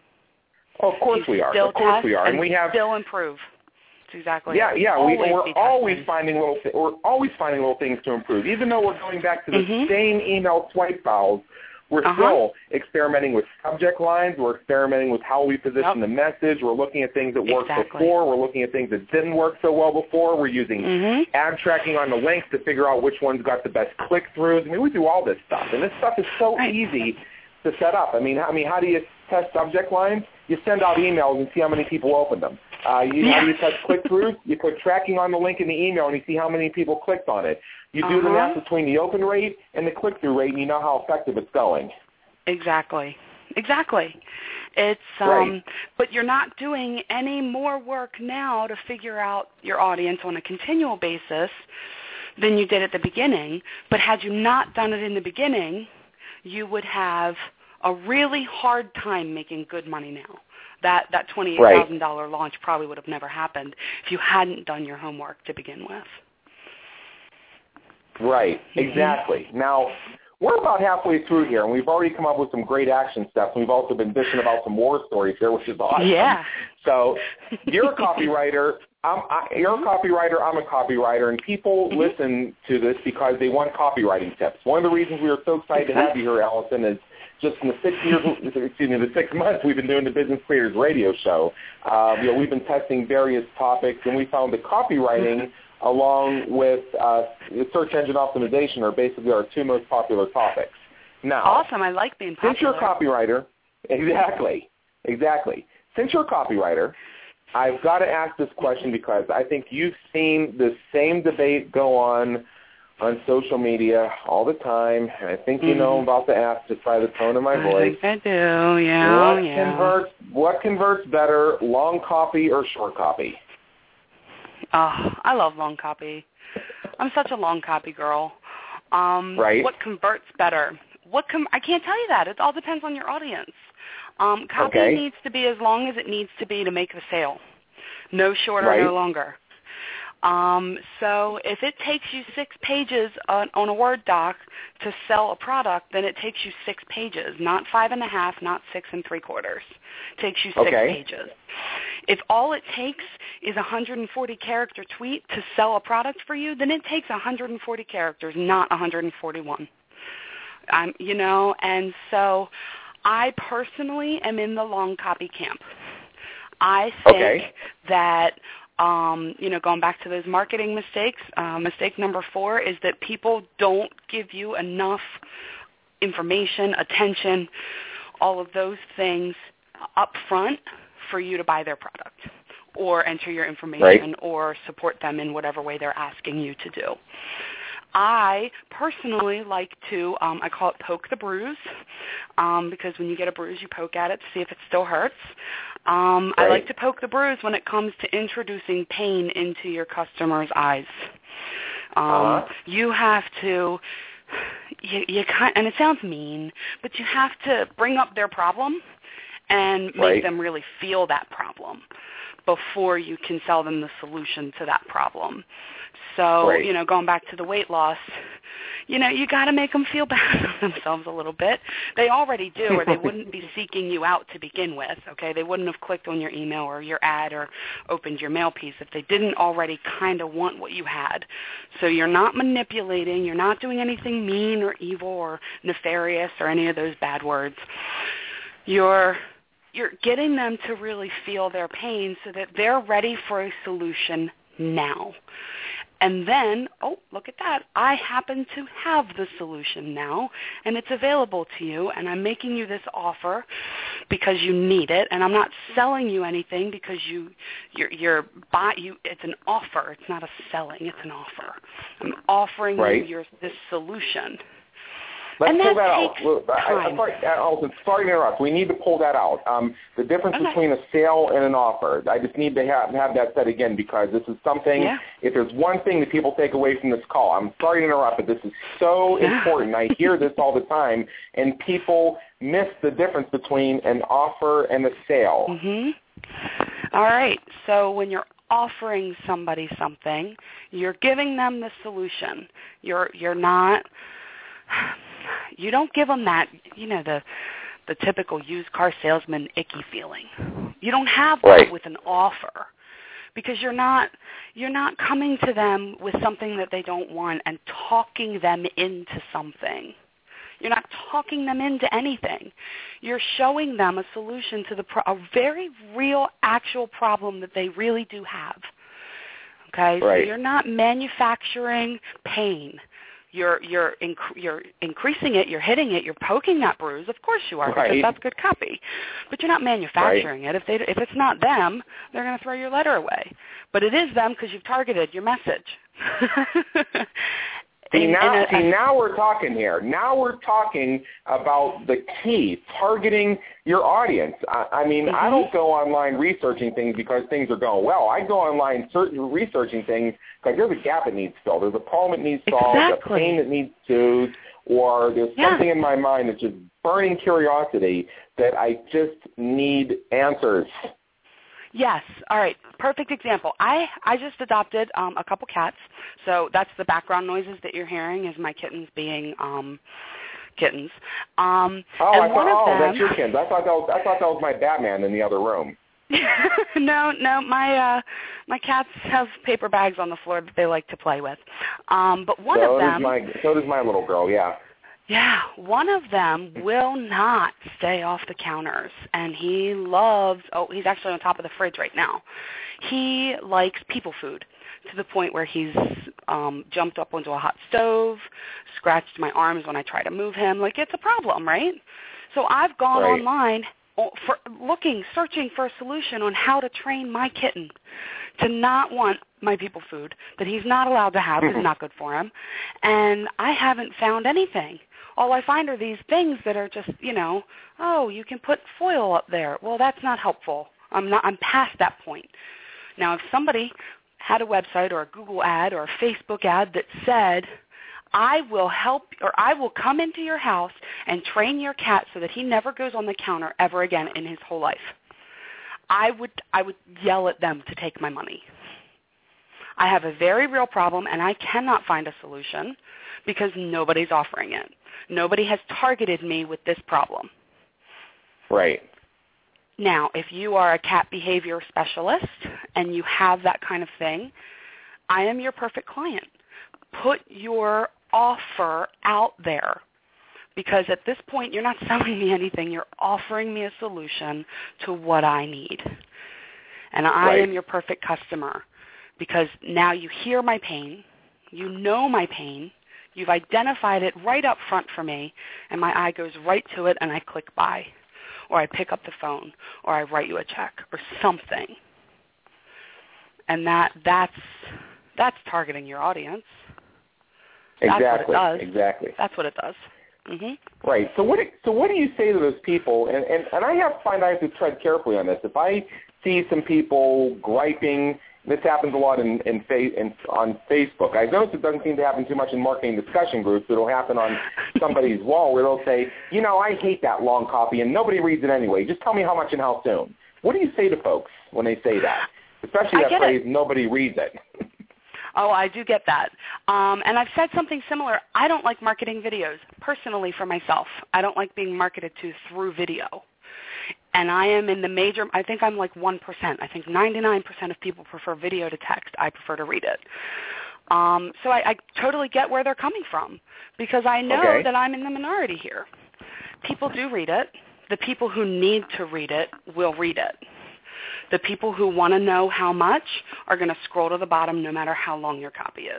Oh, of course we are. Still Of course test we are, and, and we have still improve. That's exactly. Yeah, yeah. Always we, we're be always testing. finding little. Th- we're always finding little things to improve. Even though we're going back to the mm-hmm. same email swipe files, we're uh-huh. still experimenting with subject lines. We're experimenting with how we position yep. the message. We're looking at things that worked exactly. before. We're looking at things that didn't work so well before. We're using mm-hmm. ad tracking on the links to figure out which ones got the best click-throughs. I mean, we do all this stuff, and this stuff is so right. easy to set up. I mean, I mean, how do you test subject lines? you send out emails and see how many people opened them. Uh, you know, yeah. you touch click-throughs, you put tracking on the link in the email, and you see how many people clicked on it. You do uh-huh. the math between the open rate and the click-through rate, and you know how effective it's going. Exactly. Exactly. It's um, right. But you're not doing any more work now to figure out your audience on a continual basis than you did at the beginning. But had you not done it in the beginning, you would have a really hard time making good money now. That that twenty-eight thousand dollars right. launch probably would have never happened if you hadn't done your homework to begin with. Right, mm-hmm. exactly. Now, we're about halfway through here, and we've already come up with some great action steps. We've also been dishing about some war stories here, which is awesome. Yeah. So you're a copywriter. I'm, I, you're a copywriter. I'm a copywriter, and people mm-hmm. listen to this because they want copywriting tips. One of the reasons we are so excited to have you here, Allison, is just in the six years, excuse me, the six months we've been doing the Business Creators Radio Show. Uh, you know, we've been testing various topics, and we found that copywriting, along with uh, search engine optimization, are basically our two most popular topics. Now, awesome. I like being popular. Since you're a copywriter, exactly, exactly. Since you're a copywriter, I've got to ask this question because I think you've seen the same debate go on on social media all the time, and I think you mm-hmm. know I'm about to ask just by the tone of my voice. I think I do, yeah. What, yeah. Converts, what converts better, long copy or short copy? Oh, I love long copy. I'm such a long copy girl. Um, right. What converts better? What com- I can't tell you that. It all depends on your audience. Um, copy okay. needs to be as long as it needs to be to make the sale. No shorter, right. no longer. Um, so if it takes you six pages on, on a Word doc to sell a product, then it takes you six pages, not five and a half, not six and three quarters. It takes you six okay. pages. If all it takes is a one hundred forty character tweet to sell a product for you, then it takes one hundred forty characters, not one hundred forty-one. Um, you know, and so I personally am in the long copy camp. I think okay. that Um, you know, going back to those marketing mistakes, uh, mistake number four is that people don't give you enough information, attention, all of those things up front for you to buy their product or enter your information right. or support them in whatever way they're asking you to do. I personally like to, um, I call it poke the bruise, um, because when you get a bruise, you poke at it to see if it still hurts. Um, right. I like to poke the bruise when it comes to introducing pain into your customer's eyes. Um, uh-huh. You have to, you, you kind, and it sounds mean, but you have to bring up their problem and make right. them really feel that problem before you can sell them the solution to that problem. So, right. you know, going back to the weight loss, you know, you got to make them feel bad about themselves a little bit. They already do, or they wouldn't be seeking you out to begin with, okay? They wouldn't have clicked on your email or your ad or opened your mail piece if they didn't already kind of want what you had. So you're not manipulating. You're not doing anything mean or evil or nefarious or any of those bad words. You're you're getting them to really feel their pain so that they're ready for a solution now. And then, oh, look at that. I happen to have the solution now, and it's available to you, and I'm making you this offer because you need it, and I'm not selling you anything because you, you're, you're buy, you, it's an offer. It's not a selling. It's an offer. I'm offering right. you your, this solution. Let's and pull that that takes out. I, I'm sorry, Allison, sorry to interrupt. We need to pull that out. Um, the difference okay. between a sale and an offer. I just need to have, have that said again because this is something, yeah. if there's one thing that people take away from this call, I'm sorry to interrupt, but this is so yeah. important. I hear this all the time, and people miss the difference between an offer and a sale. Mm-hmm. All right. So when you're offering somebody something, you're giving them the solution. You're you're not... You don't give them that, you know, the the typical used car salesman icky feeling. You don't have that right. with an offer because you're not you're not coming to them with something that they don't want and talking them into something. You're not talking them into anything. You're showing them a solution to the pro- a very real, actual problem that they really do have. Okay, right. so you're not manufacturing pain. You're you're inc- you're increasing it, you're hitting it, you're poking that bruise. Of course you are, right. because that's good copy. But you're not manufacturing right. it. If they if it's not them, they're going to throw your letter away. But it is them because you've targeted your message. See, in, now, in a, see, a, now we're talking here. Now we're talking about the key, targeting your audience. I, I mean, mm-hmm. I don't go online researching things because things are going well. I go online certain researching things because there's a gap that needs filled. There's a problem that needs solved, exactly. a pain that needs soothed, or there's yeah. something in my mind that's just burning curiosity that I just need answers. Yes. All right. Perfect example. I, I just adopted um, a couple cats, so that's the background noises that you're hearing is my kittens being um, kittens. Um, oh, and I one thought, of oh, them, that's your kittens. I thought that was, I thought that was my Batman in the other room. no, no, my uh, my cats have paper bags on the floor that they like to play with. Um, but one so of them, does my, so does my little girl. Yeah. Yeah, one of them will not stay off the counters, and he loves, oh, he's actually on top of the fridge right now. He likes people food to the point where he's um, jumped up onto a hot stove, scratched my arms when I try to move him. Like, it's a problem, right? So I've gone right. online for looking, searching for a solution on how to train my kitten to not want my people food that he's not allowed to have because it's not good for him, and I haven't found anything. All I find are these things that are just, you know, oh, you can put foil up there. Well, that's not helpful. I'm not. I'm past that point. Now, if somebody had a website or a Google ad or a Facebook ad that said, I will help or I will come into your house and train your cat so that he never goes on the counter ever again in his whole life, I would I would yell at them to take my money. I have a very real problem, and I cannot find a solution because nobody's offering it. Nobody has targeted me with this problem. Right. Now, if you are a cat behavior specialist and you have that kind of thing, I am your perfect client. Put your offer out there, because at this point you're not selling me anything. You're offering me a solution to what I need. And I right. am your perfect customer, because now you hear my pain, you know my pain, you've identified it right up front for me, and my eye goes right to it, and I click buy, or I pick up the phone, or I write you a check, or something. And that that's that's targeting your audience. That's Exactly. what it does. Exactly. That's what it does. Mm-hmm. Right. So what? So what do you say to those people? And, and and I have to find I have to tread carefully on this. If I see some people griping. This happens a lot in, in, fa- in on Facebook. I've noticed it doesn't seem to happen too much in marketing discussion groups. It'll happen on somebody's wall where they'll say, you know, I hate that long copy, and nobody reads it anyway. Just tell me how much and how soon. What do you say to folks when they say that? Especially that phrase, it. Nobody reads it. Oh, I do get that. Um, and I've said something similar. I don't like marketing videos, personally, for myself. I don't like being marketed to through video. And I am in the major, I think I'm like one percent. I think ninety-nine percent of people prefer video to text. I prefer to read it. Um, so I, I totally get where they're coming from, because I know okay. that I'm in the minority here. People do read it. The people who need to read it will read it. The people who want to know how much are going to scroll to the bottom no matter how long your copy is.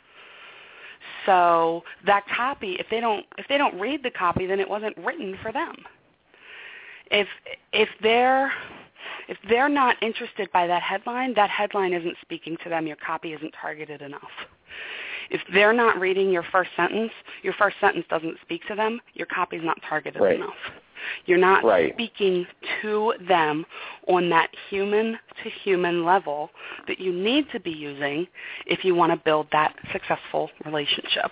So that copy, if they don't if they don't read the copy, then it wasn't written for them. If if they're if they're not interested by that headline, that headline isn't speaking to them. Your copy isn't targeted enough. If they're not reading your first sentence, your first sentence doesn't speak to them. Your copy's not targeted right. enough. You're not right. speaking to them on that human-to-human level that you need to be using if you want to build that successful relationship.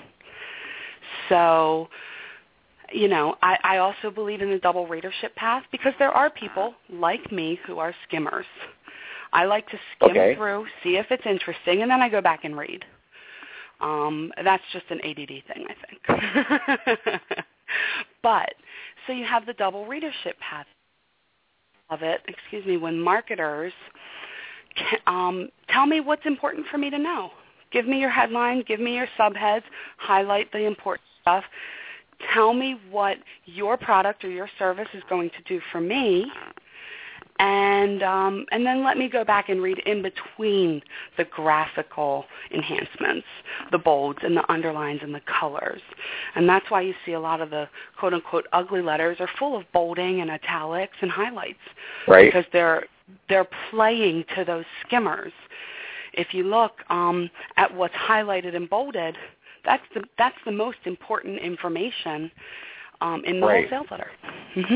So, you know, I, I also believe in the double readership path, because there are people like me who are skimmers. I like to skim okay. through, see if it's interesting, and then I go back and read. Um, that's just an A D D thing, I think. But, so you have the double readership path of it, excuse me, when marketers can, um, tell me what's important for me to know. Give me your headlines, give me your subheads, highlight the important stuff. Tell me what your product or your service is going to do for me, and and um, and then let me go back and read in between the graphical enhancements, the bolds and the underlines and the colors. And that's why you see a lot of the quote-unquote ugly letters are full of bolding and italics and highlights, right? Because they're they're playing to those skimmers. If you look um, at what's highlighted and bolded, that's the that's the most important information um, in the right. whole sales letter. Mm-hmm.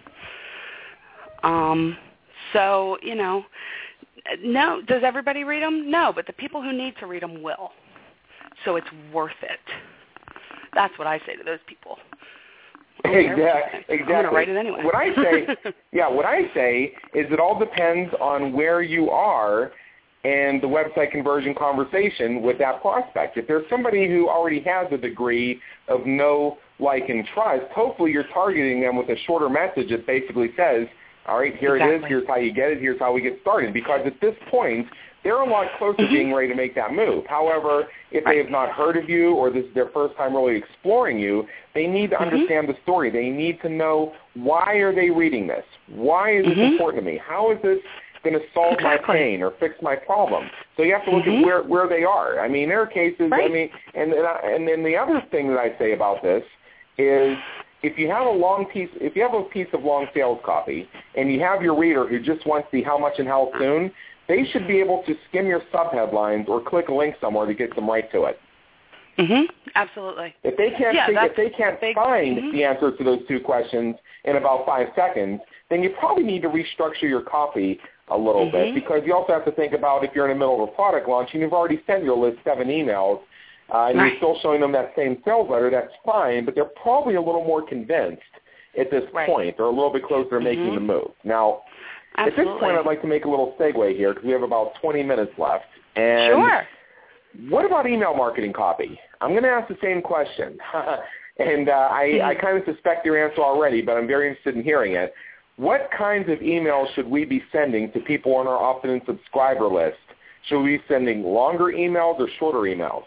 Um, so, you know, no, does everybody read them? No, but the people who need to read them will. So it's worth it. That's what I say to those people. Exactly. Exactly. I'm going to write it anyway. What I say, yeah, what I say is it all depends on where you are and the website conversion conversation with that prospect. If there's somebody who already has a degree of know, like, and trust, hopefully you're targeting them with a shorter message that basically says, all right, here exactly. it is, here's how you get it, here's how we get started. Because at this point, they're a lot closer mm-hmm. to being ready to make that move. However, if right. they have not heard of you or this is their first time really exploring you, they need to mm-hmm. understand the story. They need to know, why are they reading this? Why is mm-hmm. this important to me? How is this going to solve exactly. my pain or fix my problem? So you have to look mm-hmm. at where, where they are. I mean, there are cases, right. I mean, and, and, I, and then the other thing that I say about this is if you have a long piece, if you have a piece of long sales copy and you have your reader who just wants to see how much and how soon, they should be able to skim your subheadlines or click a link somewhere to get them right to it. Mm-hmm. Absolutely. If they can't, yeah, think, if they can't big, find mm-hmm. the answers to those two questions in about five seconds, then you probably need to restructure your copy a little mm-hmm. bit, because you also have to think about if you're in the middle of a product launch and you've already sent your list seven emails uh, and right. you're still showing them that same sales letter, that's fine, but they're probably a little more convinced at this right. point or a little bit closer to mm-hmm. making the move. Now, Absolutely. at this point, I'd like to make a little segue here because we have about twenty minutes left. And sure. What about email marketing copy? I'm going to ask the same question. and uh, I, mm-hmm. I kind of suspect your answer already, but I'm very interested in hearing it. What kinds of emails should we be sending to people on our opt-in subscriber list? Should we be sending longer emails or shorter emails?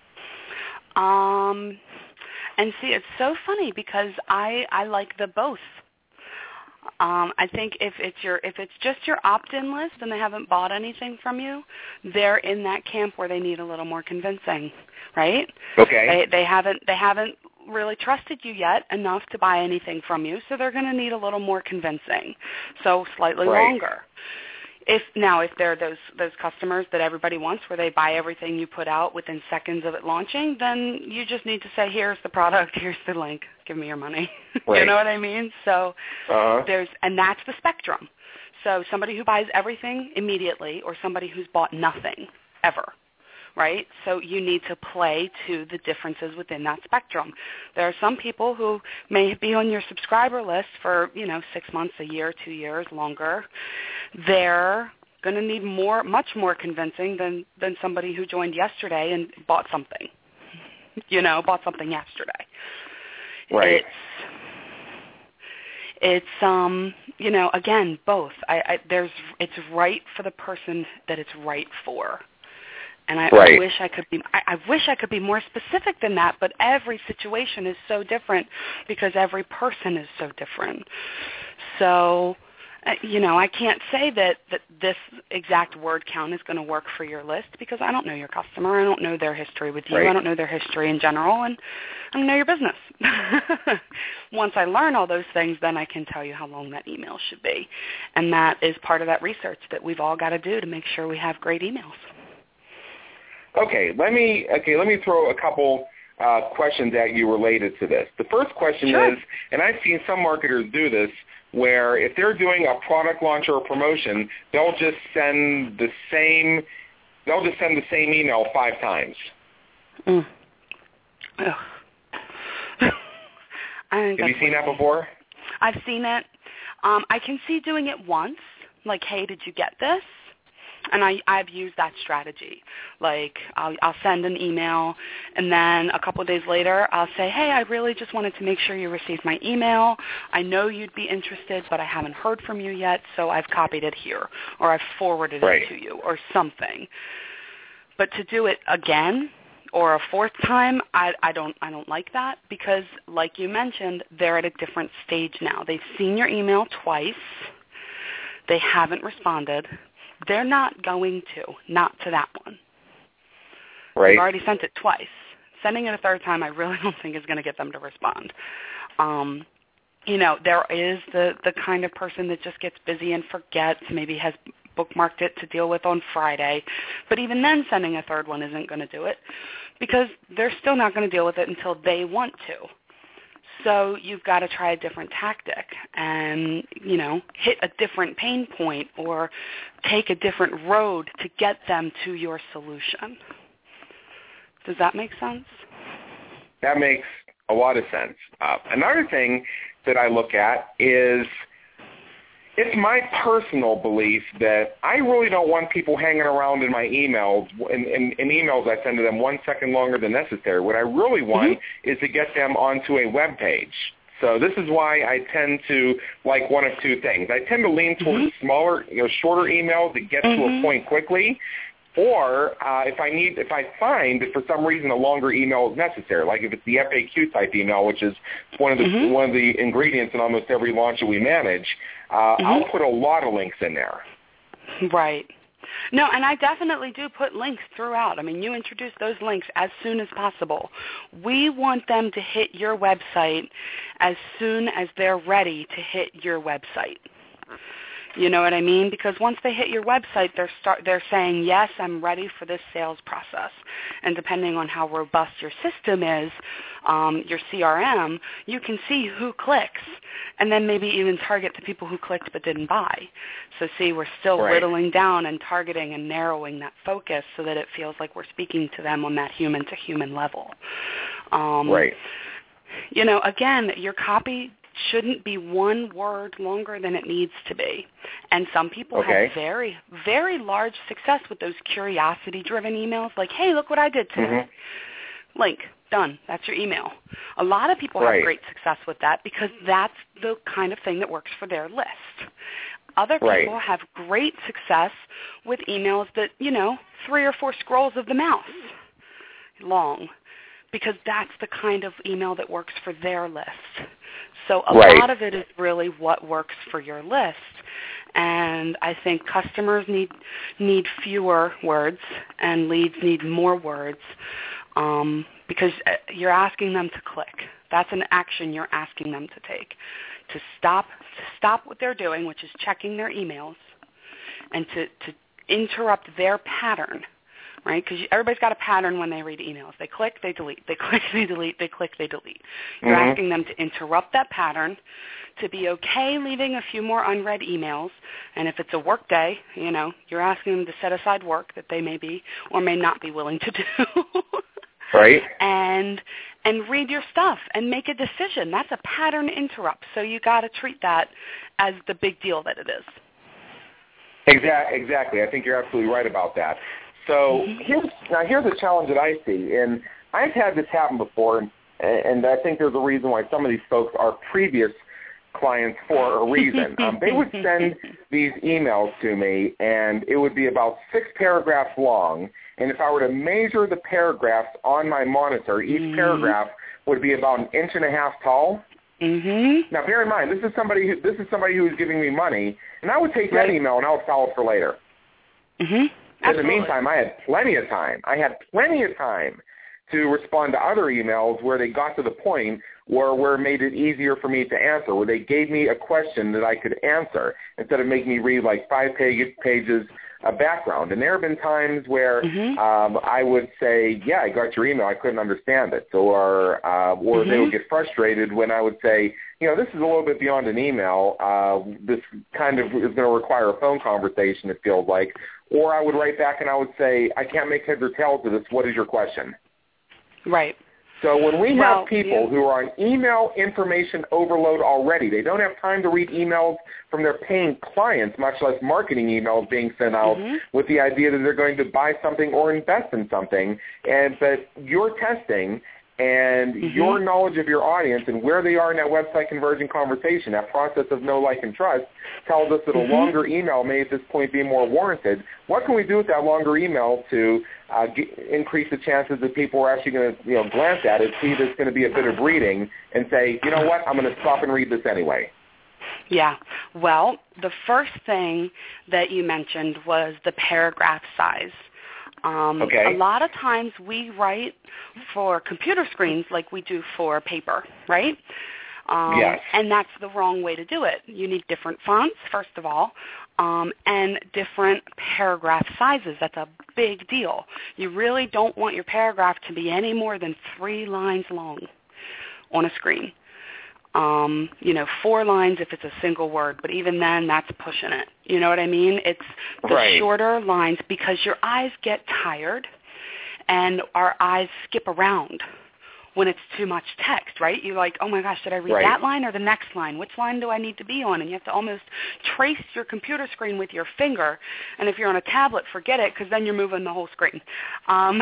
Um, and see, it's so funny because I, I like the both. Um, I think if it's your if it's just your opt-in list and they haven't bought anything from you, they're in that camp where they need a little more convincing, right? Okay. They they haven't they haven't really trusted you yet enough to buy anything from you, so they're going to need a little more convincing. So slightly right. longer. If now if they're those those customers that everybody wants where they buy everything you put out within seconds of it launching, then you just need to say, here's the product, here's the link, give me your money. Right. You know what I mean? So uh-huh. there's and that's the spectrum. So somebody who buys everything immediately or somebody who's bought nothing ever. Right? So you need to play to the differences within that spectrum. There are some people who may be on your subscriber list for, you know, six months, a year, two years, longer. They're going to need more, much more convincing than, than somebody who joined yesterday and bought something, you know, bought something yesterday. Right. It's, it's um, you know, again, both. I, I, there's, it's right for the person that it's right for. And I, right. I wish I could be. I, I wish I could be more specific than that. But every situation is so different because every person is so different. So, uh, you know, I can't say that, that this exact word count is going to work for your list because I don't know your customer. I don't know their history with you. Right. I don't know their history in general, and I don't know your business. Once I learn all those things, then I can tell you how long that email should be, and that is part of that research that we've all got to do to make sure we have great emails. Okay, let me okay, let me throw a couple uh, questions at you related to this. The first question sure. is, and I've seen some marketers do this, where if they're doing a product launch or a promotion, they'll just send the same they'll just send the same email five times. Mm. Ugh. I think Have you seen that before? I've seen it. Um, I can see doing it once, like, hey, did you get this? And I, I've used that strategy. Like, I'll, I'll send an email, and then a couple of days later, I'll say, hey, I really just wanted to make sure you received my email. I know you'd be interested, but I haven't heard from you yet, so I've copied it here, or I've forwarded right. it to you, or something. But to do it again or a fourth time, I, I don't I don't like that because, like you mentioned, they're at a different stage now. They've seen your email twice. they haven't responded, they're not going to, not to that one. Right. They've already sent it twice. Sending it a third time I really don't think is going to get them to respond. Um, you know, there is the, the kind of person that just gets busy and forgets, maybe has bookmarked it to deal with on Friday. But even then, sending a third one isn't going to do it because they're still not going to deal with it until they want to. So you've got to try a different tactic and, you know, hit a different pain point or take a different road to get them to your solution. Does that make sense? That makes a lot of sense. Uh, another thing that I look at is it's my personal belief that I really don't want people hanging around in my emails, in, in, in emails I send to them one second longer than necessary. What I really want mm-hmm. is to get them onto a web page. So this is why I tend to like one of two things. I tend to lean towards mm-hmm. smaller, you know, shorter emails that get mm-hmm. to a point quickly. Or uh, if I need, if I find that for some reason a longer email is necessary, like if it's the F A Q type email, which is one of the mm-hmm. one of the ingredients in almost every launch that we manage, uh, mm-hmm. I'll put a lot of links in there. Right. No, and I definitely do put links throughout. I mean, you introduce those links as soon as possible. We want them to hit your website as soon as they're ready to hit your website. You know what I mean? Because once they hit your website, they're start they're saying, yes, I'm ready for this sales process. And depending on how robust your system is, um, your C R M, you can see who clicks and then maybe even target the people who clicked but didn't buy. So see, we're still right. whittling down and targeting and narrowing that focus so that it feels like we're speaking to them on that human-to-human level. Um, right. You know, again, your copy shouldn't be one word longer than it needs to be. And some people okay. have very, very large success with those curiosity-driven emails, like, hey, look what I did today. Mm-hmm. Link, done. That's your email. A lot of people right. have great success with that because that's the kind of thing that works for their list. Other people right. have great success with emails that, you know, three or four scrolls of the mouse long, because that's the kind of email that works for their list. So a right. lot of it is really what works for your list. And I think customers need need fewer words and leads need more words um, because you're asking them to click. That's an action you're asking them to take, to stop to stop what they're doing, which is checking their emails, and to, to interrupt their pattern. Right? Because everybody's got a pattern when they read emails. They click, they delete. They click, they delete. They click, they delete. You're mm-hmm. asking them to interrupt that pattern, to be okay leaving a few more unread emails. And if it's a work day, you know, you're asking them to set aside work that they may be or may not be willing to do. Right. And and read your stuff and make a decision. That's a pattern interrupt. So you got to treat that as the big deal that it is. Exactly. Exactly. I think you're absolutely right about that. So here's now here's a challenge that I see, and I've had this happen before, and, and I think there's a reason why some of these folks are previous clients for a reason. Um, they would send these emails to me, and it would be about six paragraphs long, and if I were to measure the paragraphs on my monitor, each mm-hmm. paragraph would be about an inch and a half tall. Mm-hmm. Now, bear in mind, this is somebody who this is somebody who is giving me money, and I would take right. that email and I would follow it for later. Mm-hmm. In the meantime, I had plenty of time. I had plenty of time to respond to other emails where they got to the point where, where it made it easier for me to answer, where they gave me a question that I could answer instead of making me read like five page, pages of background. And there have been times where mm-hmm. um, I would say, yeah, I got your email. I couldn't understand it. Or, uh, or mm-hmm. they would get frustrated when I would say, you know, this is a little bit beyond an email. Uh, this kind of is going to require a phone conversation, it feels like. Or I would write back and I would say, I can't make heads or tails of this. What is your question? Right. So when we well, have people yeah. who are on email information overload already, they don't have time to read emails from their paying clients, much less marketing emails being sent out mm-hmm. with the idea that they're going to buy something or invest in something. And but you're testing and mm-hmm. your knowledge of your audience and where they are in that website conversion conversation, that process of know, like, and trust, tells us that mm-hmm. a longer email may at this point be more warranted. What can we do with that longer email to uh, get, increase the chances that people are actually going to you know, glance at it, see there's going to be a bit of reading, and say, you know what, I'm going to stop and read this anyway? Yeah. Well, the first thing that you mentioned was the paragraph size. Um, okay. A lot of times we write for computer screens like we do for paper, right? Um, yes. And that's the wrong way to do it. You need different fonts, first of all, um, and different paragraph sizes. That's a big deal. You really don't want your paragraph to be any more than three lines long on a screen. Um, you know, four lines if it's a single word, but even then, that's pushing it. You know what I mean? It's the right. shorter lines because your eyes get tired and our eyes skip around when it's too much text, right? You're like, oh my gosh, should I read right. that line or the next line? Which line do I need to be on? And you have to almost trace your computer screen with your finger. And if you're on a tablet, forget it, because then you're moving the whole screen. Um,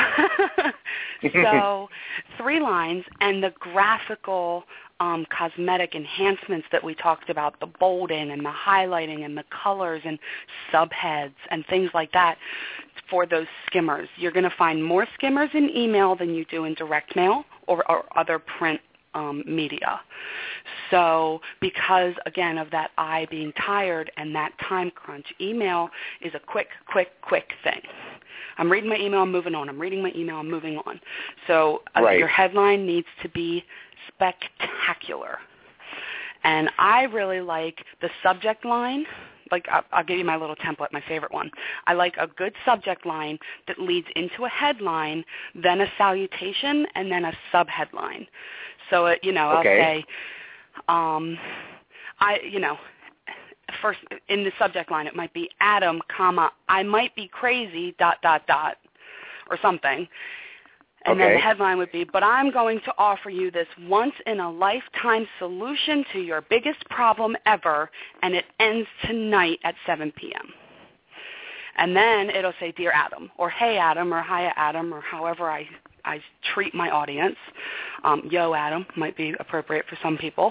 so three lines, and the graphical um, cosmetic enhancements that we talked about, the bolding and the highlighting and the colors and subheads and things like that for those skimmers. You're going to find more skimmers in email than you do in direct mail or, or other print um, media. So because, again, of that eye being tired and that time crunch, email is a quick, quick, quick thing. I'm reading my email, I'm moving on. I'm reading my email, I'm moving on. So uh, right. your headline needs to be spectacular. And I really like the subject line. Like, I'll, I'll give you my little template, my favorite one. I like a good subject line that leads into a headline, then a salutation, and then a subheadline. So, it, you know, okay. I'll say, um, I, you know, first in the subject line, it might be Adam, comma, I might be crazy, dot, dot, dot, or something. And okay. then the headline would be, but I'm going to offer you this once-in-a-lifetime solution to your biggest problem ever, and it ends tonight at seven p.m. And then it'll say, Dear Adam, or Hey Adam, or Hiya Adam, or however I, I treat my audience. Um, Yo Adam might be appropriate for some people.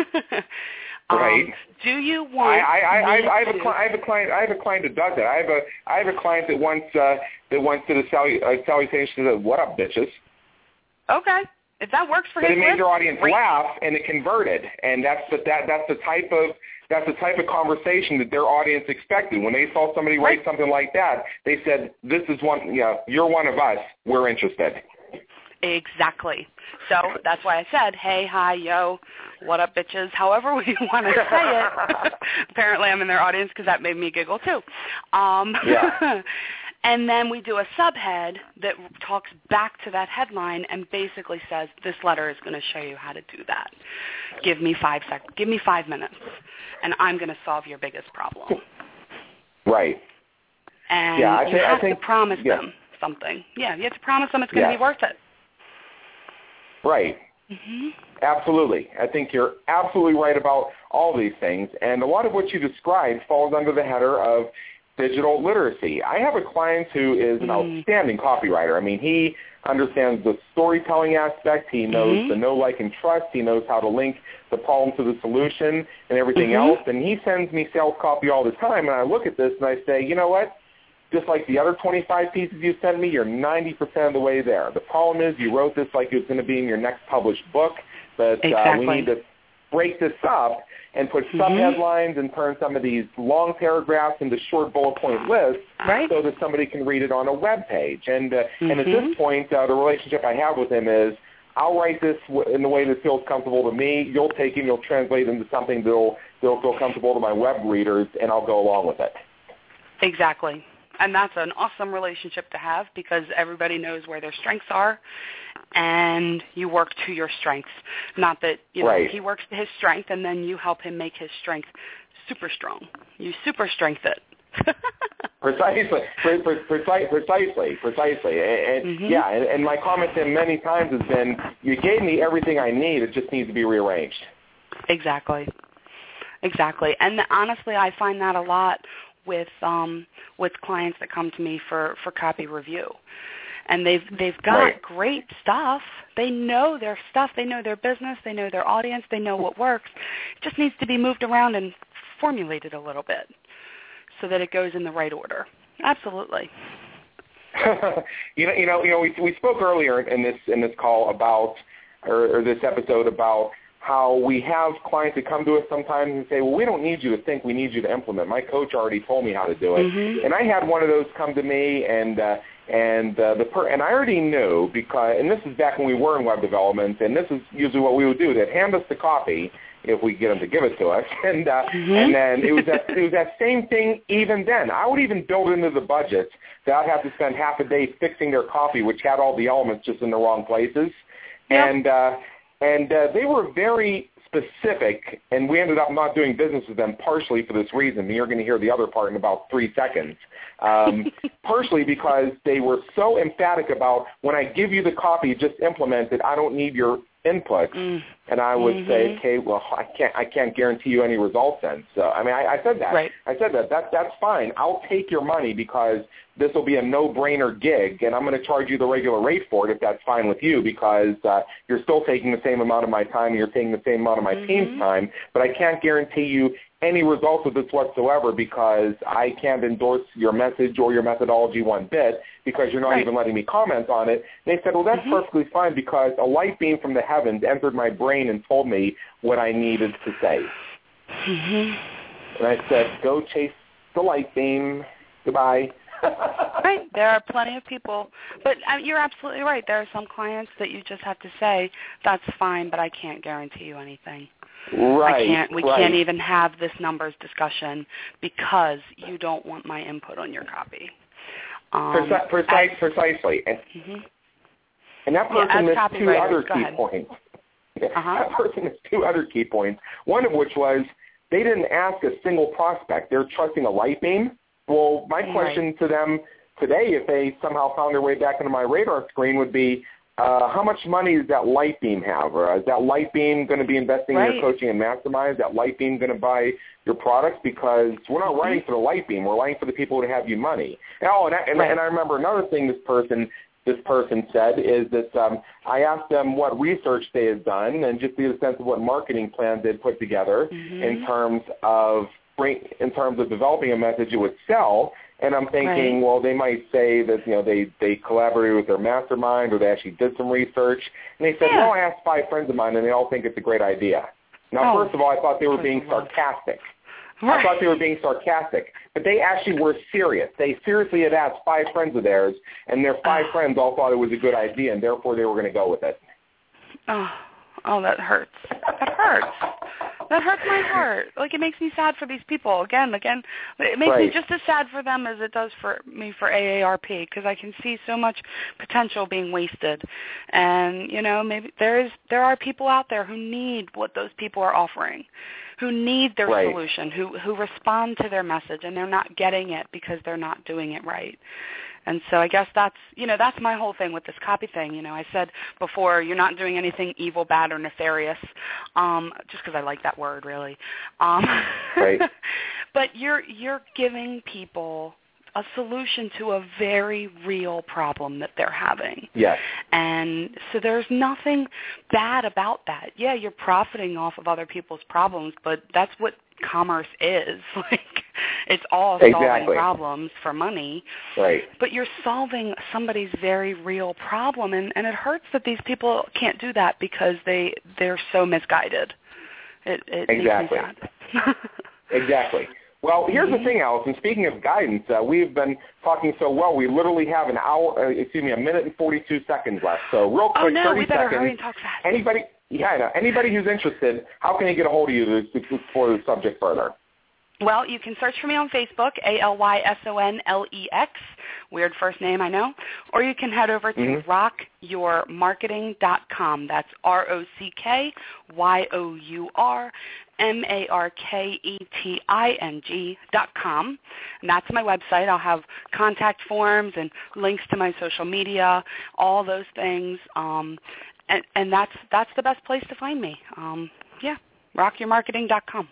Right. Um, do you want? I, I, I, I, have to... a cli- I have a client. I have a client that does that. I have a I have a client that wants uh, that wants to the salu- uh, salutation that what up, bitches. Okay, if that works for but his it made list, your audience great. laugh, and it converted, and that's the that that's the type of that's the type of conversation that their audience expected. When they saw somebody write right. something like that, they said, "This is one. Yeah, you're one of us. We're interested." Exactly. So that's why I said, hey, hi, yo, what up, bitches, however we want to say it. Apparently I'm in their audience because that made me giggle too. Um, yeah. And then we do a subhead that talks back to that headline and basically says, this letter is going to show you how to do that. Give me five sec- Give me five minutes, and I'm going to solve your biggest problem. Right. And yeah, I you think, have I think, to promise yeah. them something. Yeah, you have to promise them it's going to yeah. be worth it. Right. Mm-hmm. Absolutely. I think you're absolutely right about all these things, and a lot of what you described falls under the header of digital literacy. I have a client who is an mm. outstanding copywriter. I mean, he understands the storytelling aspect. He knows mm-hmm. the know, like, and trust. He knows how to link the problem to the solution and everything mm-hmm. else, and he sends me sales copy all the time, and I look at this and I say, you know what? Just like the other twenty-five pieces you sent me, you're ninety percent of the way there. The problem is you wrote this like it was going to be in your next published book, but exactly. uh, we need to break this up and put mm-hmm. subheadlines and turn some of these long paragraphs into short bullet point lists right. so that somebody can read it on a web page. And, uh, mm-hmm. and at this point, uh, the relationship I have with him is I'll write this w- in the way that feels comfortable to me. You'll take it and you'll translate it into something that will that'll feel comfortable to my web readers, and I'll go along with it. Exactly. And that's an awesome relationship to have because everybody knows where their strengths are, and you work to your strengths. Not that, you know, right. he works to his strength, and then you help him make his strength super strong. You super strength it. Precisely, pre- pre- precisely, precisely, precisely. And, mm-hmm. yeah, and, and my comment to him many times has been, you gave me everything I need, it just needs to be rearranged. Exactly. Exactly. And honestly, I find that a lot with um, with clients that come to me for, for copy review. And they've they've got right. great stuff. They know their stuff. They know their business. They know their audience. They know what works. It just needs to be moved around and formulated a little bit so that it goes in the right order. Absolutely. you know, you know, you know. We we spoke earlier in this in this call about or, or this episode about how we have clients that come to us sometimes and say, well, we don't need you to think, we need you to implement. My coach already told me how to do it. Mm-hmm. And I had one of those come to me, and uh, and uh, the per- and I already knew, because, and this is back when we were in web development, and this is usually what we would do. They'd hand us the copy if we get them to give it to us, and uh, mm-hmm. and then it was that it was that same thing even then. I would even build into the budget that I'd have to spend half a day fixing their copy, which had all the elements just in the wrong places, yep. and uh, and uh, they were very specific, and we ended up not doing business with them partially for this reason. And you're going to hear the other part in about three seconds. Um, partially because they were so emphatic about, when I give you the copy, just implement it. I don't need your input. Mm. And I would mm-hmm. say, okay, well, I can't, I can't guarantee you any results then. So, I mean, I, I said that. Right. I said that. That that's fine. I'll take your money because this will be a no-brainer gig, and I'm going to charge you the regular rate for it if that's fine with you, because uh, you're still taking the same amount of my time and you're taking the same amount of my mm-hmm. team's time, but I can't guarantee you any results of this whatsoever because I can't endorse your message or your methodology one bit because you're not right. even letting me comment on it. And they said, well, that's mm-hmm. perfectly fine because a light beam from the heavens entered my brain and told me what I needed to say. Mm-hmm. And I said, go chase the light beam. Goodbye. Right. There are plenty of people. But uh, you're absolutely right. There are some clients that you just have to say, that's fine, but I can't guarantee you anything. Right. I can't, we right. can't even have this numbers discussion because you don't want my input on your copy. Um, Preci- precise, as, precisely. And, mm-hmm. and that person yeah, missed two other key ahead. points. Uh-huh. That person missed two other key points, one of which was they didn't ask a single prospect. They're trusting a light beam. Well, my question right. to them today, if they somehow found their way back into my radar screen, would be, uh, how much money does that light beam have? Or is that light beam going to be investing right. in your coaching and mastermind? Is that light beam going to buy your products? Because we're not writing for the light beam. We're writing for the people who have you money. And, oh, and I, and, right. and I remember another thing this person this person said is that um, I asked them what research they had done and just to get a sense of what marketing plans they'd put together mm-hmm. in terms of in terms of developing a message it would sell. And I'm thinking, right. well, they might say that, you know, they, they collaborated with their mastermind or they actually did some research. And they said, yeah. well, I asked five friends of mine, and they all think it's a great idea. Now, oh. first of all, I thought they were being sarcastic. Right. I thought they were being sarcastic. But they actually were serious. They seriously had asked five friends of theirs, and their five oh. friends all thought it was a good idea, and therefore they were going to go with it. Oh, oh, that hurts. That hurts. That hurts my heart. Like, it makes me sad for these people. Again, again, it makes right. me just as sad for them as it does for me for A A R P because I can see so much potential being wasted. And, you know, maybe there is there are people out there who need what those people are offering, who need their right. solution, who who respond to their message, and they're not getting it because they're not doing it right. And so I guess that's, you know, that's my whole thing with this copy thing. You know, I said before, you're not doing anything evil, bad, or nefarious, um, just because I like that word, really. Um, right. But you're you're giving people a solution to a very real problem that they're having. Yes. And so there's nothing bad about that. Yeah, you're profiting off of other people's problems, but that's what commerce is. Like, it's all solving exactly. problems for money. Right. But you're solving somebody's very real problem, and, and it hurts that these people can't do that because they, they're so misguided. It, it exactly. makes me sad. Exactly. Well, here's mm-hmm. the thing, Allison. Speaking of guidance, uh, we've been talking so well. We literally have an hour, uh, excuse me, a minute and forty-two seconds left. So real quick, oh, no, thirty we better seconds. hurry and talk fast. Anybody, yeah, I know. Anybody who's interested, how can they get a hold of you to, to explore the subject further? Well, you can search for me on Facebook, A L Y S O N L E X, weird first name, I know, or you can head over to mm-hmm. rock your marketing dot com. That's R O C K Y O U R M A R K E T I N G dot com. And that's my website. I'll have contact forms and links to my social media, all those things, um, and, and that's that's the best place to find me. Um, yeah, rock your marketing dot com.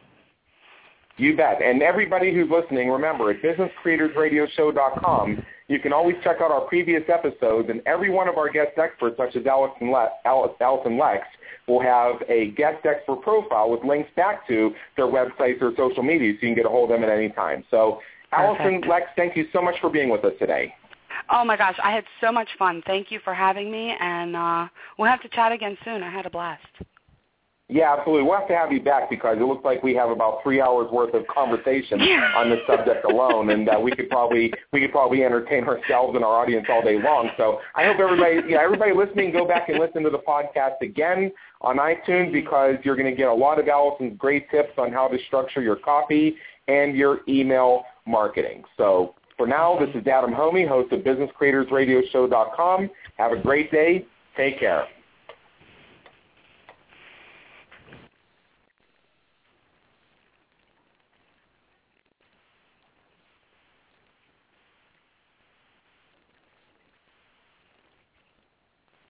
You bet. And everybody who's listening, remember, at business creators radio show dot com, you can always check out our previous episodes, and every one of our guest experts, such as Allison Lex, Allison Lex, will have a guest expert profile with links back to their websites or social media, so you can get a hold of them at any time. So, Allison Lex, thank you so much for being with us today. Oh, my gosh. I had so much fun. Thank you for having me, and uh, we'll have to chat again soon. I had a blast. Yeah, absolutely. We'll have to have you back because it looks like we have about three hours worth of conversation on this subject alone, and uh, we could probably we could probably entertain ourselves and our audience all day long. So I hope everybody, yeah, everybody listening, go back and listen to the podcast again on iTunes because you're going to get a lot of Allison's great tips on how to structure your copy and your email marketing. So for now, this is Adam Homey, host of business creators radio show dot com. Have a great day. Take care.